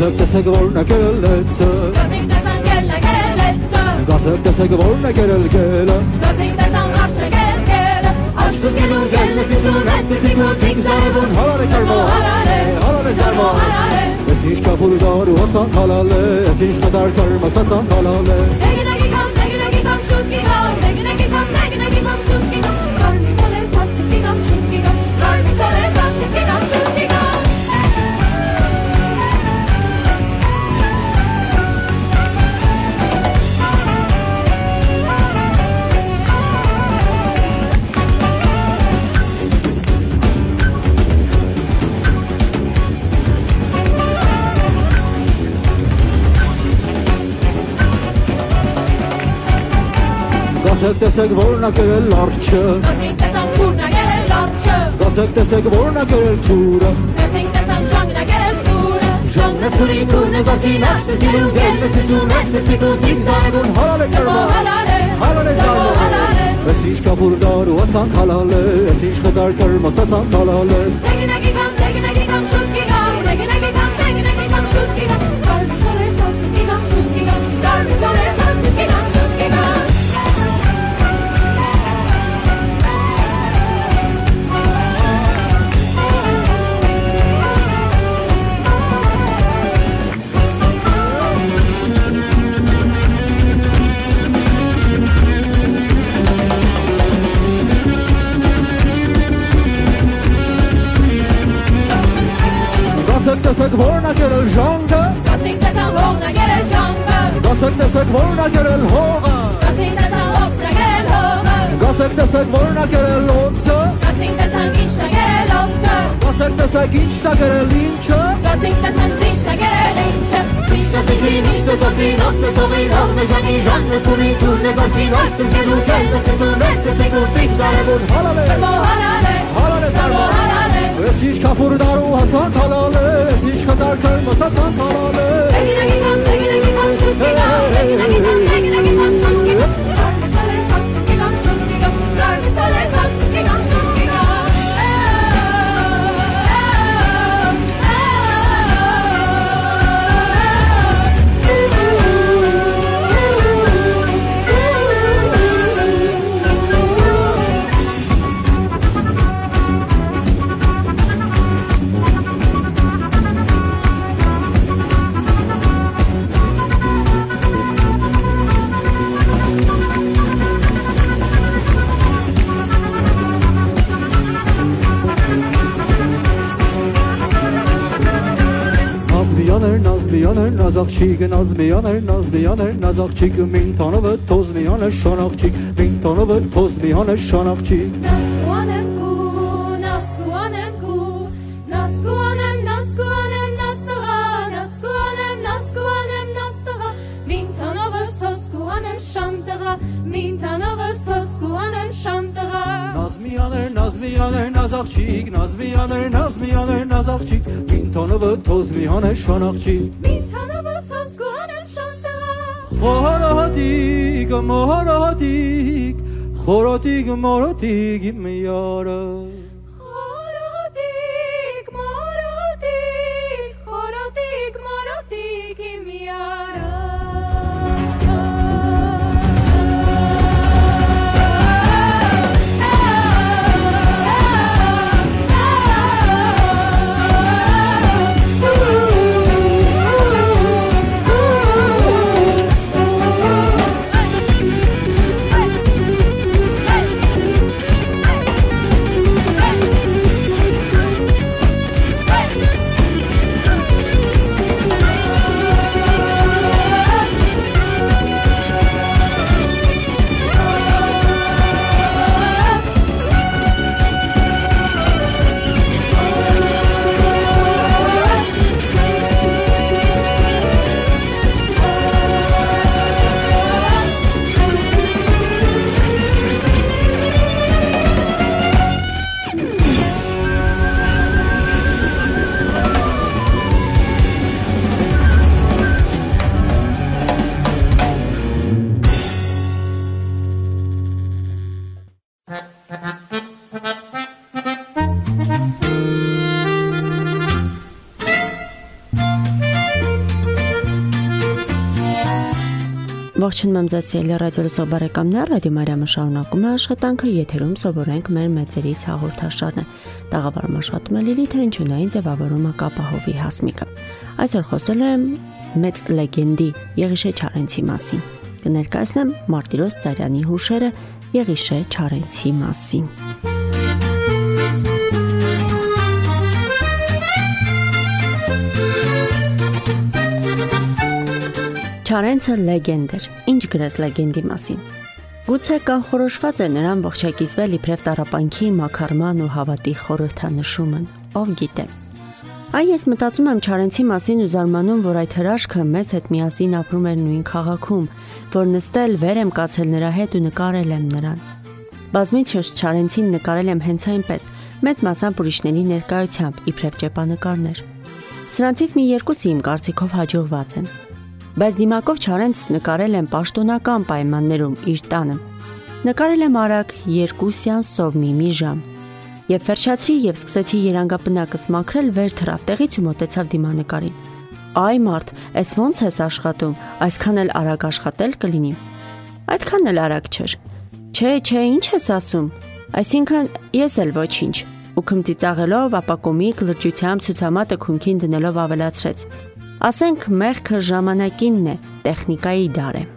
Գասեք տեսեք որն է կերել լեցը Գասեք տեսան գելը գերել լեցը Գասեք տեսեք որն է կերել գելը Գասեք տեսան արշը գերել գելը Աշտու գելուն գելը սիզուն Այստի տիկու տիկ զարևուն Հարար է կրմո Հարար է Հարար է զարմո Հարար է Ես ինչ կապուր դարու ասան խալալ է Ես ինչ կդար կրմ աստացան խալալ է Դեգնագի կամ դեգնագի կամ շուտ կիգամ Դեգնագի կամ դեգնագի կամ շուտ կիգամ Կարմի սոլեր սատկի կիգամ շուտ կիգամ Կարմի սոլեր սատկի կիգամ շուտ կիգամ Գասեք տեսեք որն է կերել լարջը Գասեք տեսան թուրն է գերել լարջը Գասեք տեսեք որն է կերել թուրը Գասեք տեսան շանգն է գերել սուրը Ժանն է սուրի թուրն է զարջին Աշտս գերու գելը սիզուն Այստս տիկու տիկ զարևուն Հարար է կրմո Հարար է Հարար է զարմո Հարար է Ես ինչ կապուր դարու ասան խալալ է Ես ինչ կդար կրմ աստացան խալալ է Դեգնագի կամ դեգնագի կամ շուտ կիգամ Դեգնագի կամ դեգնագի կամ շուտ կիգամ Կարմի սոլեր սատկի կիգամ շուտ կիգամ Կարմի սոլեր սատկի կիգամ շուտ կիգամ Գասեք տեսեք որն է կերել ժանգը Գասեք տեսան հողն է գերել ժանգը Գասեք տեսեք որն է կերել հողը Գասեք տեսան հողն է գերել հողը Գասեք տեսեք որն է կերել լոցը Գասեք տեսան ինչն է գերել օծը Գասեք տեսեք ինչն է կերել ինչը Գասեք տեսան ինչն է գերել ինչը Ինչն է սիջին, ինչն է սոցին, օծն է սովին Հողն է ժանի, ժանն է սուրի, թուրն է զարջին Աշտս գելու գելը սիզուն, այստս տիկու տիկ զարևուն Հարար է Կրմո հարար է Հարար է զարմո Հարար է Ես ինչ կապուր դարու հասան խալալ է Ես ինչ կդար կրմ աստացան խալալ է Դեգնագի կամ դեգնագի կամ շուտ կիգամ Դեգնագի կամ դեգնագի կամ շուտ կիգամ Կարմի սոլեր սատկի կիգամ շուտ կիգամ Կարմի սոլեր սատկի կիգամ շուտ կիգամ Nazmiyaner, Nazmiyaner, Nazakçik, Nazmiyaner, Nazmiyaner, Nazakçik, Min tanıvı tozmiyaner, Şanakçik, Min tanıvı tozmiyaner, Şanakçik. Naskuanem ku, naskuanem ku, naskuanem, naskuanem, nastağa, naskuanem, naskuanem, nastağa, min tanavız toskuanem şantağa, min tanavız toskuanem şantağa. Nazmiyaner, Nazmiyaner, Nazakçik, Nazmiyaner, Nazmiyaner, Nazakçik, Min tanıvı tozmiyaner, Şanakçik. Min tanavız toskuanem şantağa. Khoratik, moratik, khoratik, moratik, miyara. Khoratik, moratik, khoratik, moratik, imyara. Hey! Ողջունում եմ ձեզ սիրելի ռադիոլսող բարեկամներ, Ռադիո Մարիամը շարունակում է աշխատանքը, եթերում սովորենք մեր մեծերից հաղորդաշարն է։ Տաղավարում աշխատում է Լիլիթ Հենչունային, ձևավորումը Կապահովի Հասմիկը։ Այսօր խոսել եմ մեծ լեգենդի Եղիշե Չարենցի մասին։ Կներկայացնեմ Մարտիրոս Ծարյանի հուշերը Եղիշե Չարենցի մասին։ Չարենցը լեգենդ էր, ինչ գրես լեգենդի մասին։ Գուցե կանխորոշված էր նրան ողջակիզվել իբրև տառապանքի, մաքարման ու հավատի խորհրդանշումն, ով գիտե։ Այ ես մտածում եմ Չարենցի մասին ու զարմանում, որ այդ հրաշքը մեզ հետ միասին ապրում էր նույն քաղաքում, որ նստել վեր եմ կացել նրա հետ ու նկարել եմ նրան։ Բազմիցս Չարենցին նկարել եմ հենց այնպես, մեծ մասամբ ուրիշների ներկայությամբ, իբրև ճեպանկարներ։ Սրանցից մի երկուսը իմ կարծիքով հաջողված են։ Բայց դիմակով Չարենց նկարել եմ պաշտոնական պայմաններում իր տանը։ Նկարել եմ արագ երկու սեանսով մի-մի ժամ։ Երբ վերջացրի եւ սկսեցի երանգապնակս մաքրել, վեր թռավ տեղից ու մոտեցավ դիմանկարին։ Այ մարդ, էս ո՞նց ես աշխատում, այսքան էլ արագ աշխատել կլինի։ Այդքան էլ արագ չէր։ Չէ, չէ, ինչ ես ասում։ Այսինքն ես էլ ոչինչ։ Ու քմծիծաղելով ապակոմիկ լրջությամբ ցուցամատը քունքին դնելով ավելացրեց. Ասենք մեղքը ժամանակինն է, տեխնիկայի դար է։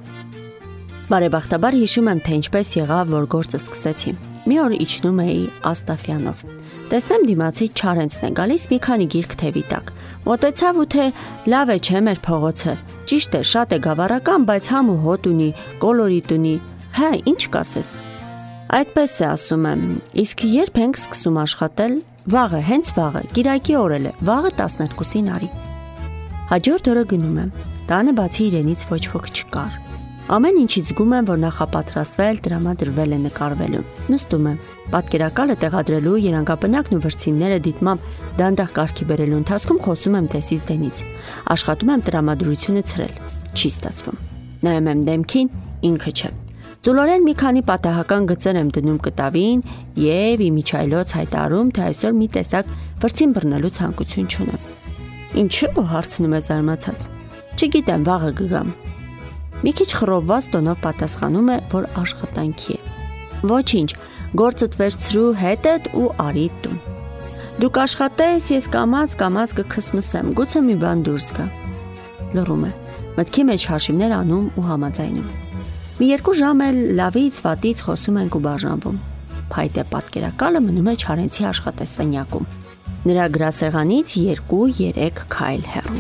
Բարեբախտաբար հիշում եմ, թե ինչպես եղավ, որ գործը սկսեցի։ Մի օր իջնում էի Աստաֆյանով։ Տեսնեմ դիմացի Չարենցն է գալիս մի քանի գիրք թևի տակ։ Մոտեցավ ու թե լավ է չէ մեր փողոցը։ Ճիշտ է, շատ է գավառական, բայց համ ու հոտ ունի, կոլորիտ ունի։ Հա, ինչ կասես։ Այդպես է ասում եմ։ Իսկ երբ ենք սկսում աշխատել։ Վաղը, հենց վաղը, կիրակի օրել է, վաղը տասներկուսին արի։ Հաջորդ օրը գնում եմ, տանը բացի իրենից ոչ ոք չկար։ Ամեն ինչից զգում եմ, որ նախապատրաստվել, տրամադրվել է նկարվելու։ Նստում եմ, պատկերակալը տեղադրելու, երանգապնակն ու վրձինները դիտմամբ դանդաղ կարգի բերելու ընթացքում խոսում եմ տեսից դենից։ Աշխատում եմ տրամադրությունը ցրել, չի ստացվում։ Նայում եմ դեմքին, ինքը չէ։ Ծուլորեն մի քանի պատահական գծեր եմ դնում կտավին եւ իմիջայլոց հայտարարում, թե այսօր մի տեսակ վրձին բռնելու ցանկություն չունեմ։ Ինչու՞ հարցնում է զարմացած։ Չգիտեմ, վաղը կգամ։ Մի քիչ խռովված տոնով պատասխանում է, որ աշխատանքի է։ Ոչինչ, գործդ վերցրու հետդ ու արի տուն։ Դուք աշխատես, ես կամած կամած կքսմսեմ, գուցե մի բան դուրս գա։ Լռում է։ Մտքի մեջ հաշիվներ անում ու համաձայնում։ Մի երկու ժամ էլ լավից վատից խոսում ենք ու բաժանվում։ Փայտե պատկերակալը մնում է Չարենցի աշխատասենյակում։ Նրա գրասեղանից երկու-երեք քայլ հեռու։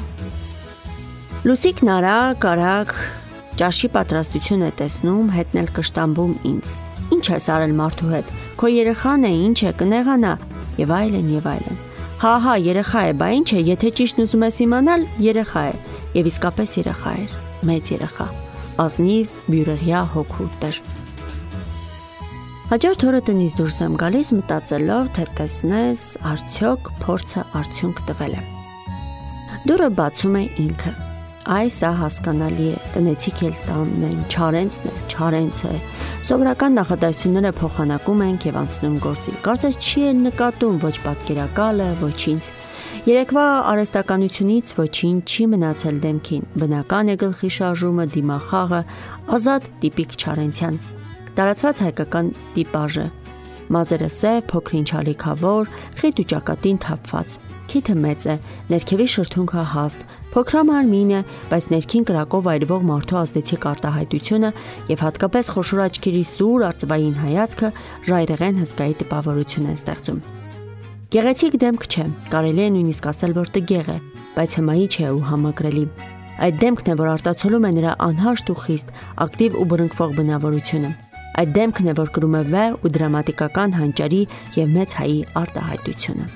Լուսիկն արագ, արագ ճաշի պատրաստություն է տեսնում, հետն էլ կշտամբում ինձ։ Ինչ ես արել մարդու հետ, քո երեխան է, ինչ է, կնեղանա, եւ այլն եւ այլն։ Հա, հա, երեխա է, բա ինչ է, եթե ճիշտն ուզում ես իմանալ, երեխա է, եւ իսկապես երեխա էր, մեծ երեխա, ազնիվ, բյուրեղյա հոգու տեր։ Հաջորդ օրը տնից դուրս եմ գալիս մտածելով, թե տեսնես արդյոք փորձը արդյունք տվել է։ Դուրը բացում է ինքը։ Այ սա հասկանալի է, տնեցիք էլ տանն են, Չարենցն է, Չարենցը է։ Սովորական նախադասությունները փոխանակում ենք եւ անցնում գործի։ Կարծես չի էլ նկատում ոչ պատկերակալը, ոչինչ։ Երեկվա արհեստականությունից ոչինչ չի մնացել դեմքին։ Բնական է գլխի շարժումը, դիմախաղը, ազատ տիպիկ Չարենցյան։ Տարածված հայկական տիպաժը։ Մազերը սև, փոքրինչ ալիքավոր, խիտ ու ճակատին թափված։ Քիթը մեծ է, ներքևի շրթունքը հաստ, փոքրամարմին է, բայց ներքին կրակով այրվող մարդու ազդեցիկ արտահայտությունը եւ հատկապես խոշոր աչքերի սուր արծվային հայացքը ժայռեղեն հսկայի տպավորություն են ստեղծում։ Գեղեցիկ դեմք չէ, կարելի է նույնիսկ ասել, որ տգեղ է, բայց հմայի չէ ու համակրելի։ Այդ դեմքն է, որ արտացոլում է նրա անհաշտ ու խիստ, ակտիվ ու բռնկվող բնավորությունը։ Այդ դեմքն է, որ կրում է վեհ ու դրամատիկական հանճարի եւ մեծ հայի արտահայտությունը։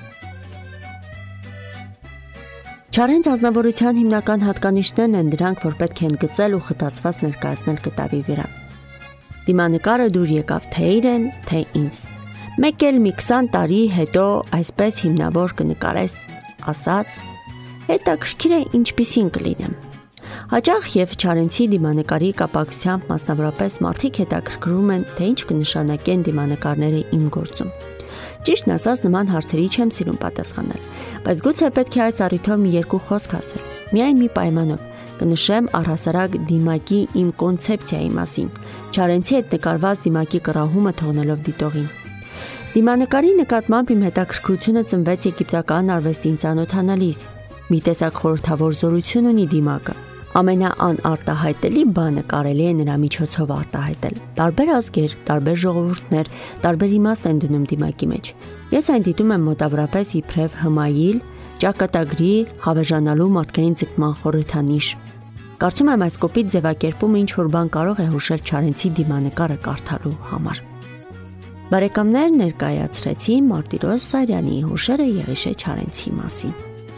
Չարենց ազնվորության հիմնական հատկանիշներն են դրանք, որ պետք է ընդգծել ու խտացված ներկայացնել կտավի վրա։ Դիմանկարը դուր եկավ թե իրեն, թե ինձ։ Մեկ էլ մի քսան տարի հետո այսպես հիմնավոր կնկարես, ասաց, հետաքրքիր է ինչպիսին կլինեմ։ Հաճախ եւ Չարենցի դիմանկարի կապակցությամբ մասնավորապես մարդիկ հետաքրքրում են, թե ինչ կնշանակեն դիմանկարները իմ գործում։ Ճիշտն ասած, նման հարցերի չեմ սիրում պատասխանել, բայց գուցե պետք է այս առիթով մի երկու խոսք ասել։ Միայն մի պայմանով, կնշեմ առհասարակ դիմակի իմ կոնցեպցիայի մասին, Չարենցի հետ նկարված դիմակի կռահումը թողնելով դիտողին։ Դիմանկարի նկատմամբ իմ հետաքրքրությունը ծնվեց եգիպտական արվեստին ծանոթանալիս։ Մի տեսակ խորհրդավոր զորություն ունի դիմակը։ Ամենաանարտահայտելի բանը կարելի է նրա միջոցով արտահայտել։ Տարբեր ազգեր, տարբեր ժողովուրդներ, տարբեր իմաստ են դնում դիմակի մեջ։ Ես այն դիտում եմ մոտավորապես իբրև հմայիլ, ճակատագրի հավերժանալու մարդկային ձգման խորհրդանիշ։ Կարծում եմ այս կոպիտ ձևակերպումը ինչ որ բան կարող է հուշել Չարենցի դիմանկարը կարդալու համար։ Բարեկամներ, ներկայացրեցի Մարտիրոս Սարյանի հուշերը Եղիշե Չարենցի մասին։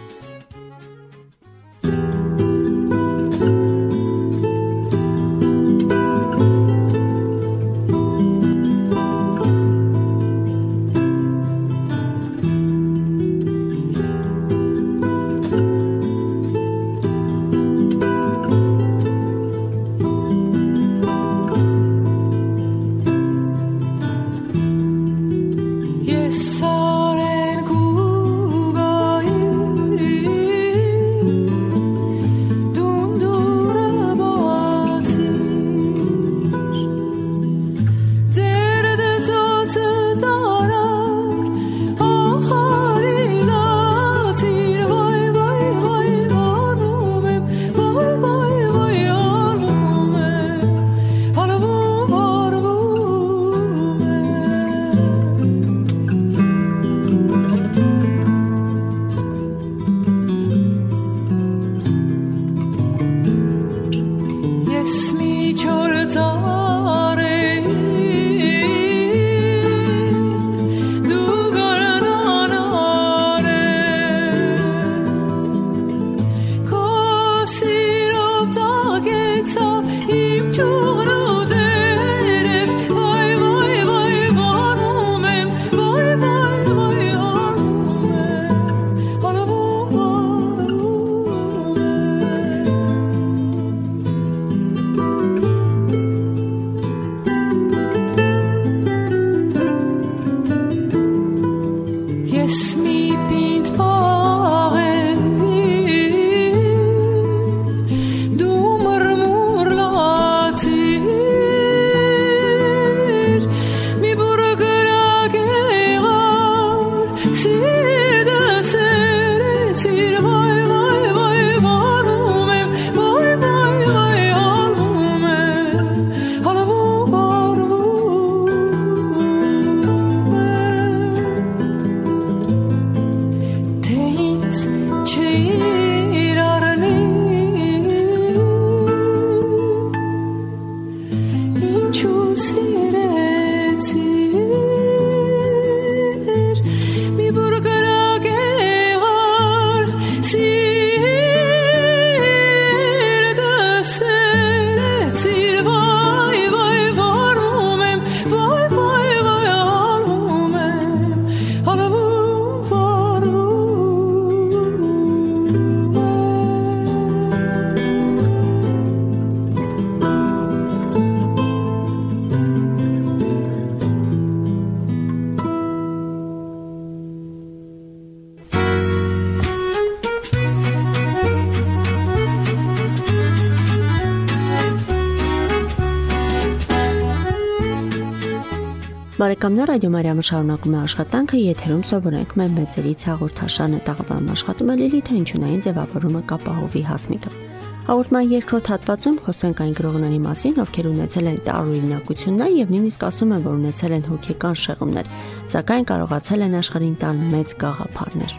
Բարեկամներ, Ռադիո Մարիամը շարունակում է աշխատանքը, եթերում սովորենք մեր մեծերից հաղորդաշարն է, տաղավարում աշխատում է Լիլիթ հնչյունային ձևավորումը կապահովի Հասմիկը։ Հաղորդման երկրորդ հատվածում խոսենք այն գրողների մասին, ովքեր ունեցել են տարօրինակություններ եւ նույնիսկ ասում են, որ ունեցել են հոգեկան շեղումներ, սակայն կարողացել են աշխարհին տալ մեծ գաղափարներ։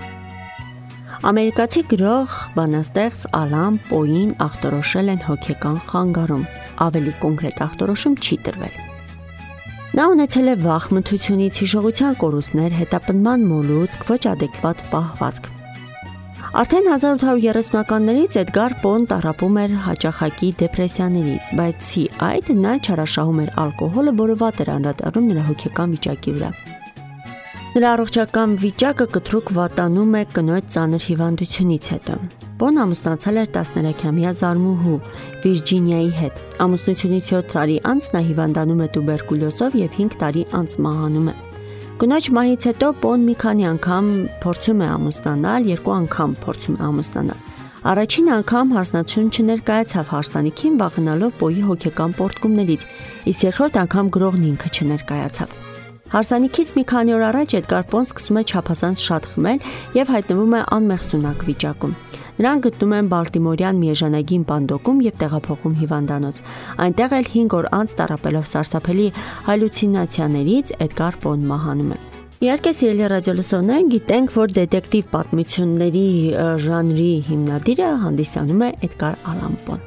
Ամերիկացի գրող, բանաստեղծ Ալան Պոին ախտորոշել են հոգեկան խանգարում, ավելի կոնկրետ ախտորոշում չի տրվել։ Նա ունեցել է վախ, մթությունից, հիշողության կորուստներ, հետապնդման մոլուցք, ոչ ադեկվատ պահվածք։ Արդեն հազար ութ հարյուր երեսունականներից Էդգար Պոն տառապում էր հաճախակի դեպրեսիաներից, բացի այդ նա չարաշահում էր ալկոհոլը, որը վատ էր անդրադառնում նրա հոգեկան վիճակի վրա։ Նրա առողջական վիճակը կտրուկ վատանում է կնոջ ծանր հիվանդությունից հետո։ Պոն ամուսնացել էր տասներեքամյա զարմուհու Վիրջինիայի հետ։ Ամուսնությունից յոթ տարի անց նա հիվանդանում է տուբերկուլյոզով եւ հինգ տարի անց մահանում է։ Կնոջ մահից հետո Պոն մի քանի անգամ փորձում է ամուսնանալ, երկու անգամ փորձում է ամուսնանալ։ Առաջին անգամ հարսնացություն չներկայացավ հարսանիքին վախենալով Պոյի հոգեկան պոռթկումներից, իսկ երկրորդ անգամ գրողն ինքը չներկայացավ։ Հարսանիքից մի քանի օր առաջ Էդգար Պոն սկսում է չափազանց շատ խմել եւ հայտնվում է անմեղսունակ վիճակում։ Նրան գտնում են Բալտիմորյան մի էժանագին պանդոկում եւ տեղափոխում հիվանդանոց։ Այնտեղ էլ հինգ օր անց տառապելով սարսափելի հալյուցինացիաներից Էդգար Պոն մահանում է։ Իհարկե, սիրելի ռադիոլսողներ, գիտենք, որ դետեկտիվ պատմությունների ժանրի հիմնադիրը հանդիսանում է Էդգար Ալան Պոն։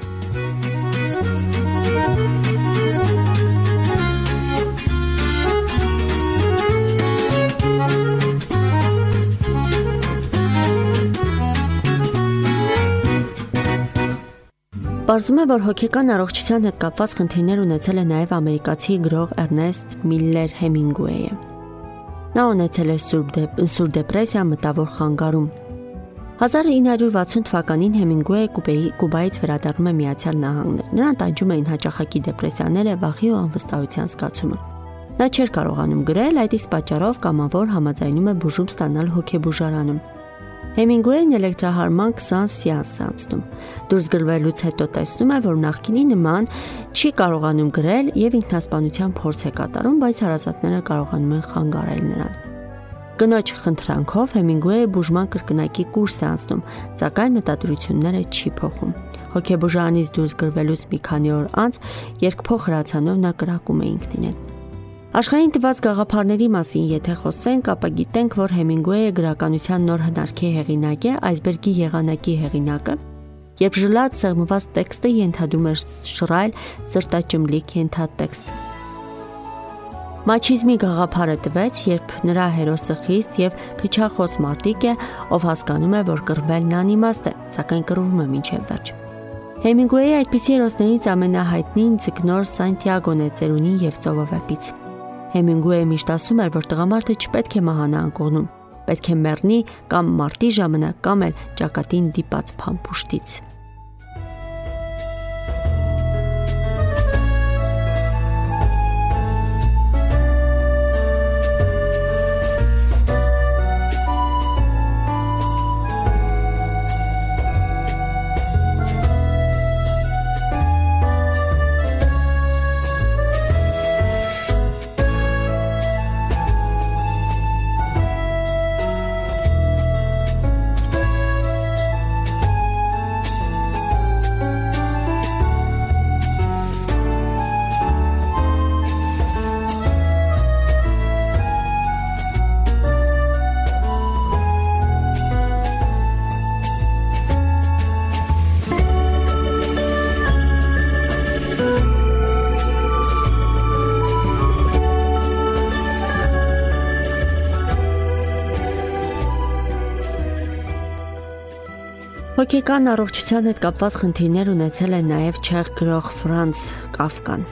Պարզվում է, որ հոգեկան առողջության հետ կապված խնդիրներ ունեցել է նաև ամերիկացի գրող Էրնեստ Միլլեր Հեմինգուեյը։ Նա ունեցել է սուր դեպրեսիա մտավոր խանգարում։ հազար ինը հարյուր վաթսուն թվականին Հեմինգուեյը Կուբայից վերադառնում է Միացյալ Նահանգներ։ Նրան տանջում էին հաճախակի դեպրեսիաները, վախի ու անվստահության զգացումը։ Նա չէր կարողանում գրել, այդ իսկ պատճառով կամավոր համաձայնում է բուժում ստանալ հոգեբուժարանում։ Հեմինգուեյն էլեկտրահարման քսան սեանս է անցնում։ Դուրս գրվելուց հետո տեսնում է, որ նախկինի նման չի կարողանում գրել եւ ինքնասպանության փորձ է կատարում, բայց հարազատները կարողանում են խանգարել նրան։ Կնոջ խնդրանքով Հեմինգուեյը բուժման կրկնակի կուրս է անցնում, սակայն մտադրությունները չի փոխում։ Հոգեբուժարանից դուրս գրվելուց մի քանի օր անց երկփոխ հրացանով նա կրակում է ինքնին։ Աշխարհին տված գաղափարների մասին եթե խոսենք, ապա գիտենք, որ Հեմինգուեյը գրականության նոր հնարքի հեղինակ է, այսբերգի եղանակի հեղինակը, երբ ժլատ սեղմված տեքստը ենթադրում է շռայլ սրտաճմլիկ ենթատեքստ։ Մաչիզմի գաղափարը տվեց, երբ նրա հերոսը խիստ եւ քչախոս մարդիկ է, ով հասկանում է, որ կռվելն անիմաստ է, սակայն կռվում է մինչև վերջ։ Հեմինգուեյի այդպիսի հերոսներից ամենահայտնին Ձկնոր Սանտիագոն է ծերունին եւ ծովավեպից։ Հեմինգուեյը միշտ ասում էր, որ տղամարդը չպետք է մահանա անկողնում, պետք է մեռնի կամ մարտի ժամանակ կամ էլ ճակատին դիպած փամփուշտից։ Հոգեկան առողջության հետ կապված խնդիրներ ունեցել է նաև չեխ գրող Ֆրանց Կաֆկան։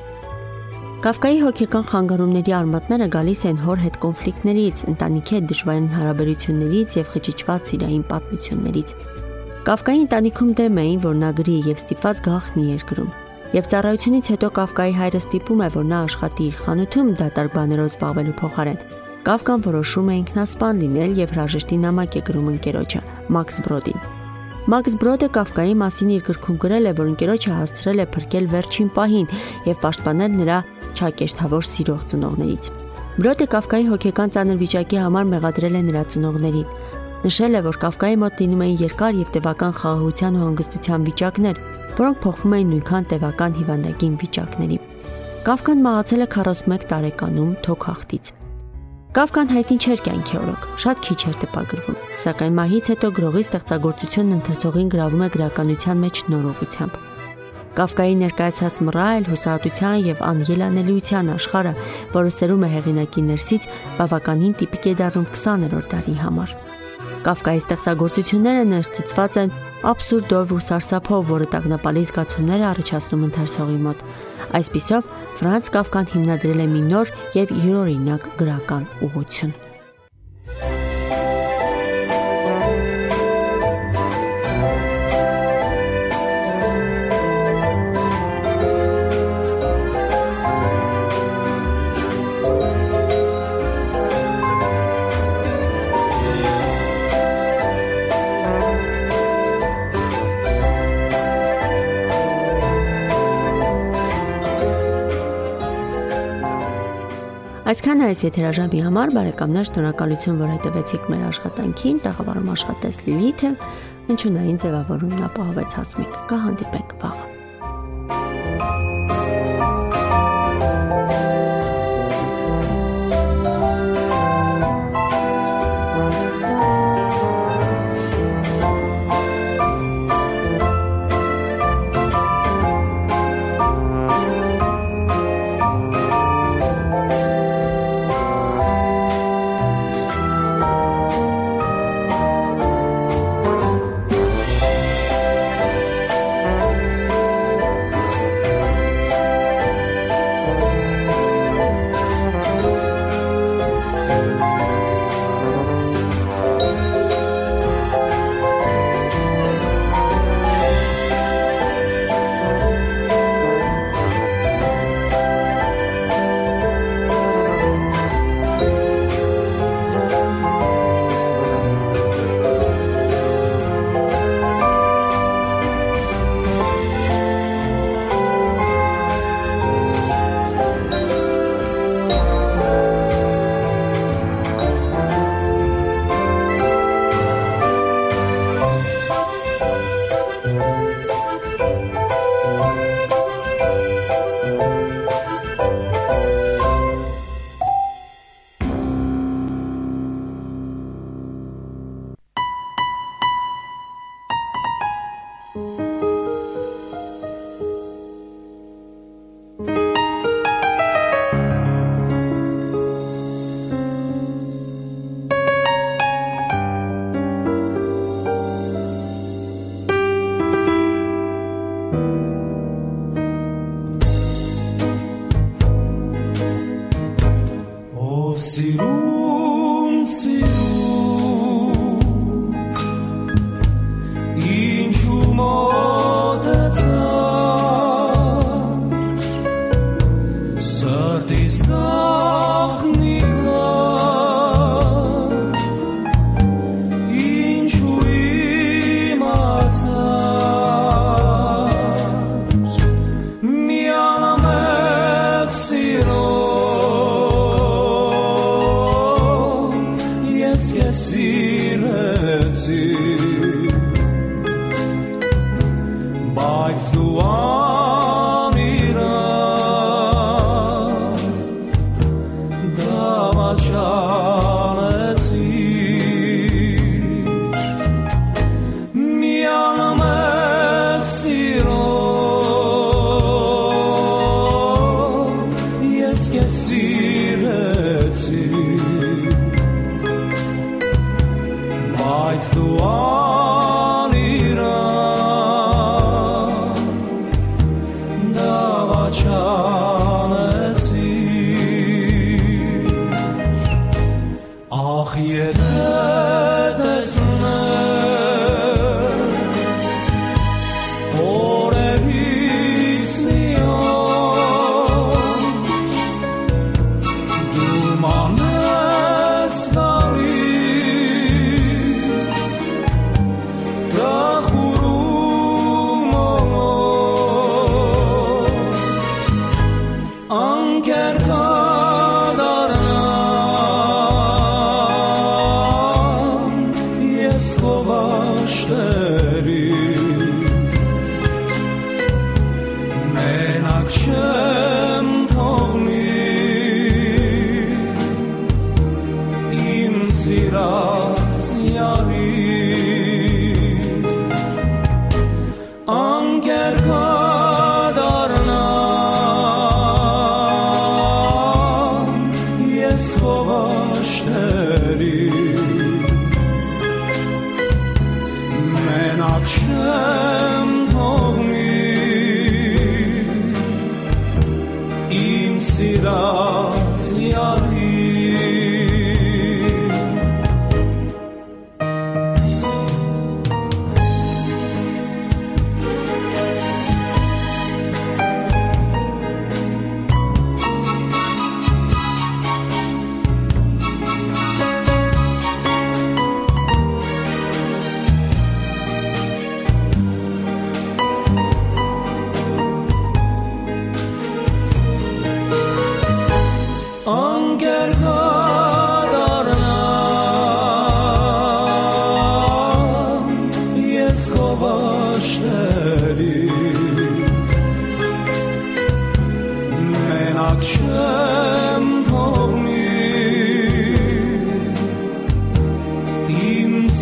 Կաֆկայի հոգեկան խանգարումների արմատները գալիս են հոր հետ կոնֆլիկտներից, ընտանիքի հետ դժվարին հարաբերություններից եւ խճճված սիրային պատմություններից։ Կաֆկայի ընտանիքում դեմ էին, որ նա գրի եւ ստիպված գաղտնի էր գրում։ Երբ ծառայությունից հետո Կաֆկայի հայրը ստիպում է, որ նա աշխատի իր խանութում դատարկ բաներով զբաղվելու փոխարեն, Կաֆկան որոշում է ինքնասպան լինել եւ հրաժեշտի նամակ է գրում ընկերոջը՝ Մաքս Բրոդին։ Մաքս Բրոդը Կաֆկայի մասին իր գրքում գրել է, որ ընկերոջը հասցրել է փրկել վերջին պահին եւ պաշտպանել նրա չակերտավոր սիրող ծնողներից։ Բրոդը Կաֆկայի հոգեկան ծանր վիճակի համար մեղադրել է նրա ծնողներին։ Նշել է, որ Կաֆկայի մոտ լինում էին երկար եւ տևական խաղաղության ու հանգստության վիճակներ, որոնք փոխվում էին նույնքան տևական հիվանդագին վիճակների։ Կաֆկան մահացել է քառասունմեկ տարեկանում թոքախտից։ Կաֆկան հայտնի չէր կյանքի օրոք, շատ քիչ էր տպագրվում, սակայն մահից հետո գրողի ստեղծագործությունն ընթերցողին գրավում է գրականության մեջ նորոգությամբ։ Կաֆկայի ներկայացած մռայլ, հուսահատության եւ անելանելիության աշխարհը, որը սերում է հեղինակի ներսից, բավականին տիպիկ է դառնում քսաներորդ դարի համար։ Կաֆկայի ստեղծագործությունները ներծծված են աբսուրդով ու սարսափով, որը տագնապալի զգացումներ է առաջացնում ընթերցողի մոտ։ Այսպիսով Ֆրանց Կաֆկան հիմնադրել է մի նոր եւ յուրօրինակ գրական ուղղություն։ Այսքան այս եթերաժամի համար բարեկամներ, շնորհակալություն, որ հետևեցիք մեր աշխատանքին, տաղավարում աշխատեց Լիլիթը, հնչյունային ձևավորումն ապահովեց Հասմիկ։ Կհանդիպենք վաղը։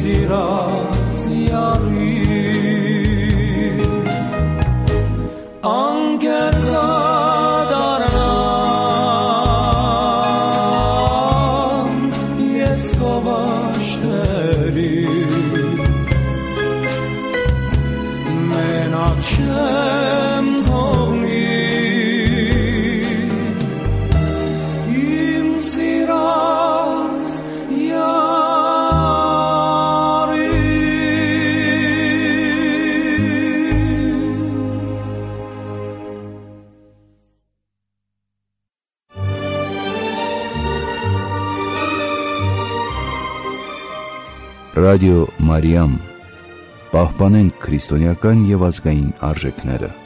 սիրած յարի անկեր կադարանան ես կովաշտերի մենակ չեմ թողնի իմ սիրած Ռադիո Մարիամ, պահպանենք քրիստոնեական եւ ազգային արժեքները։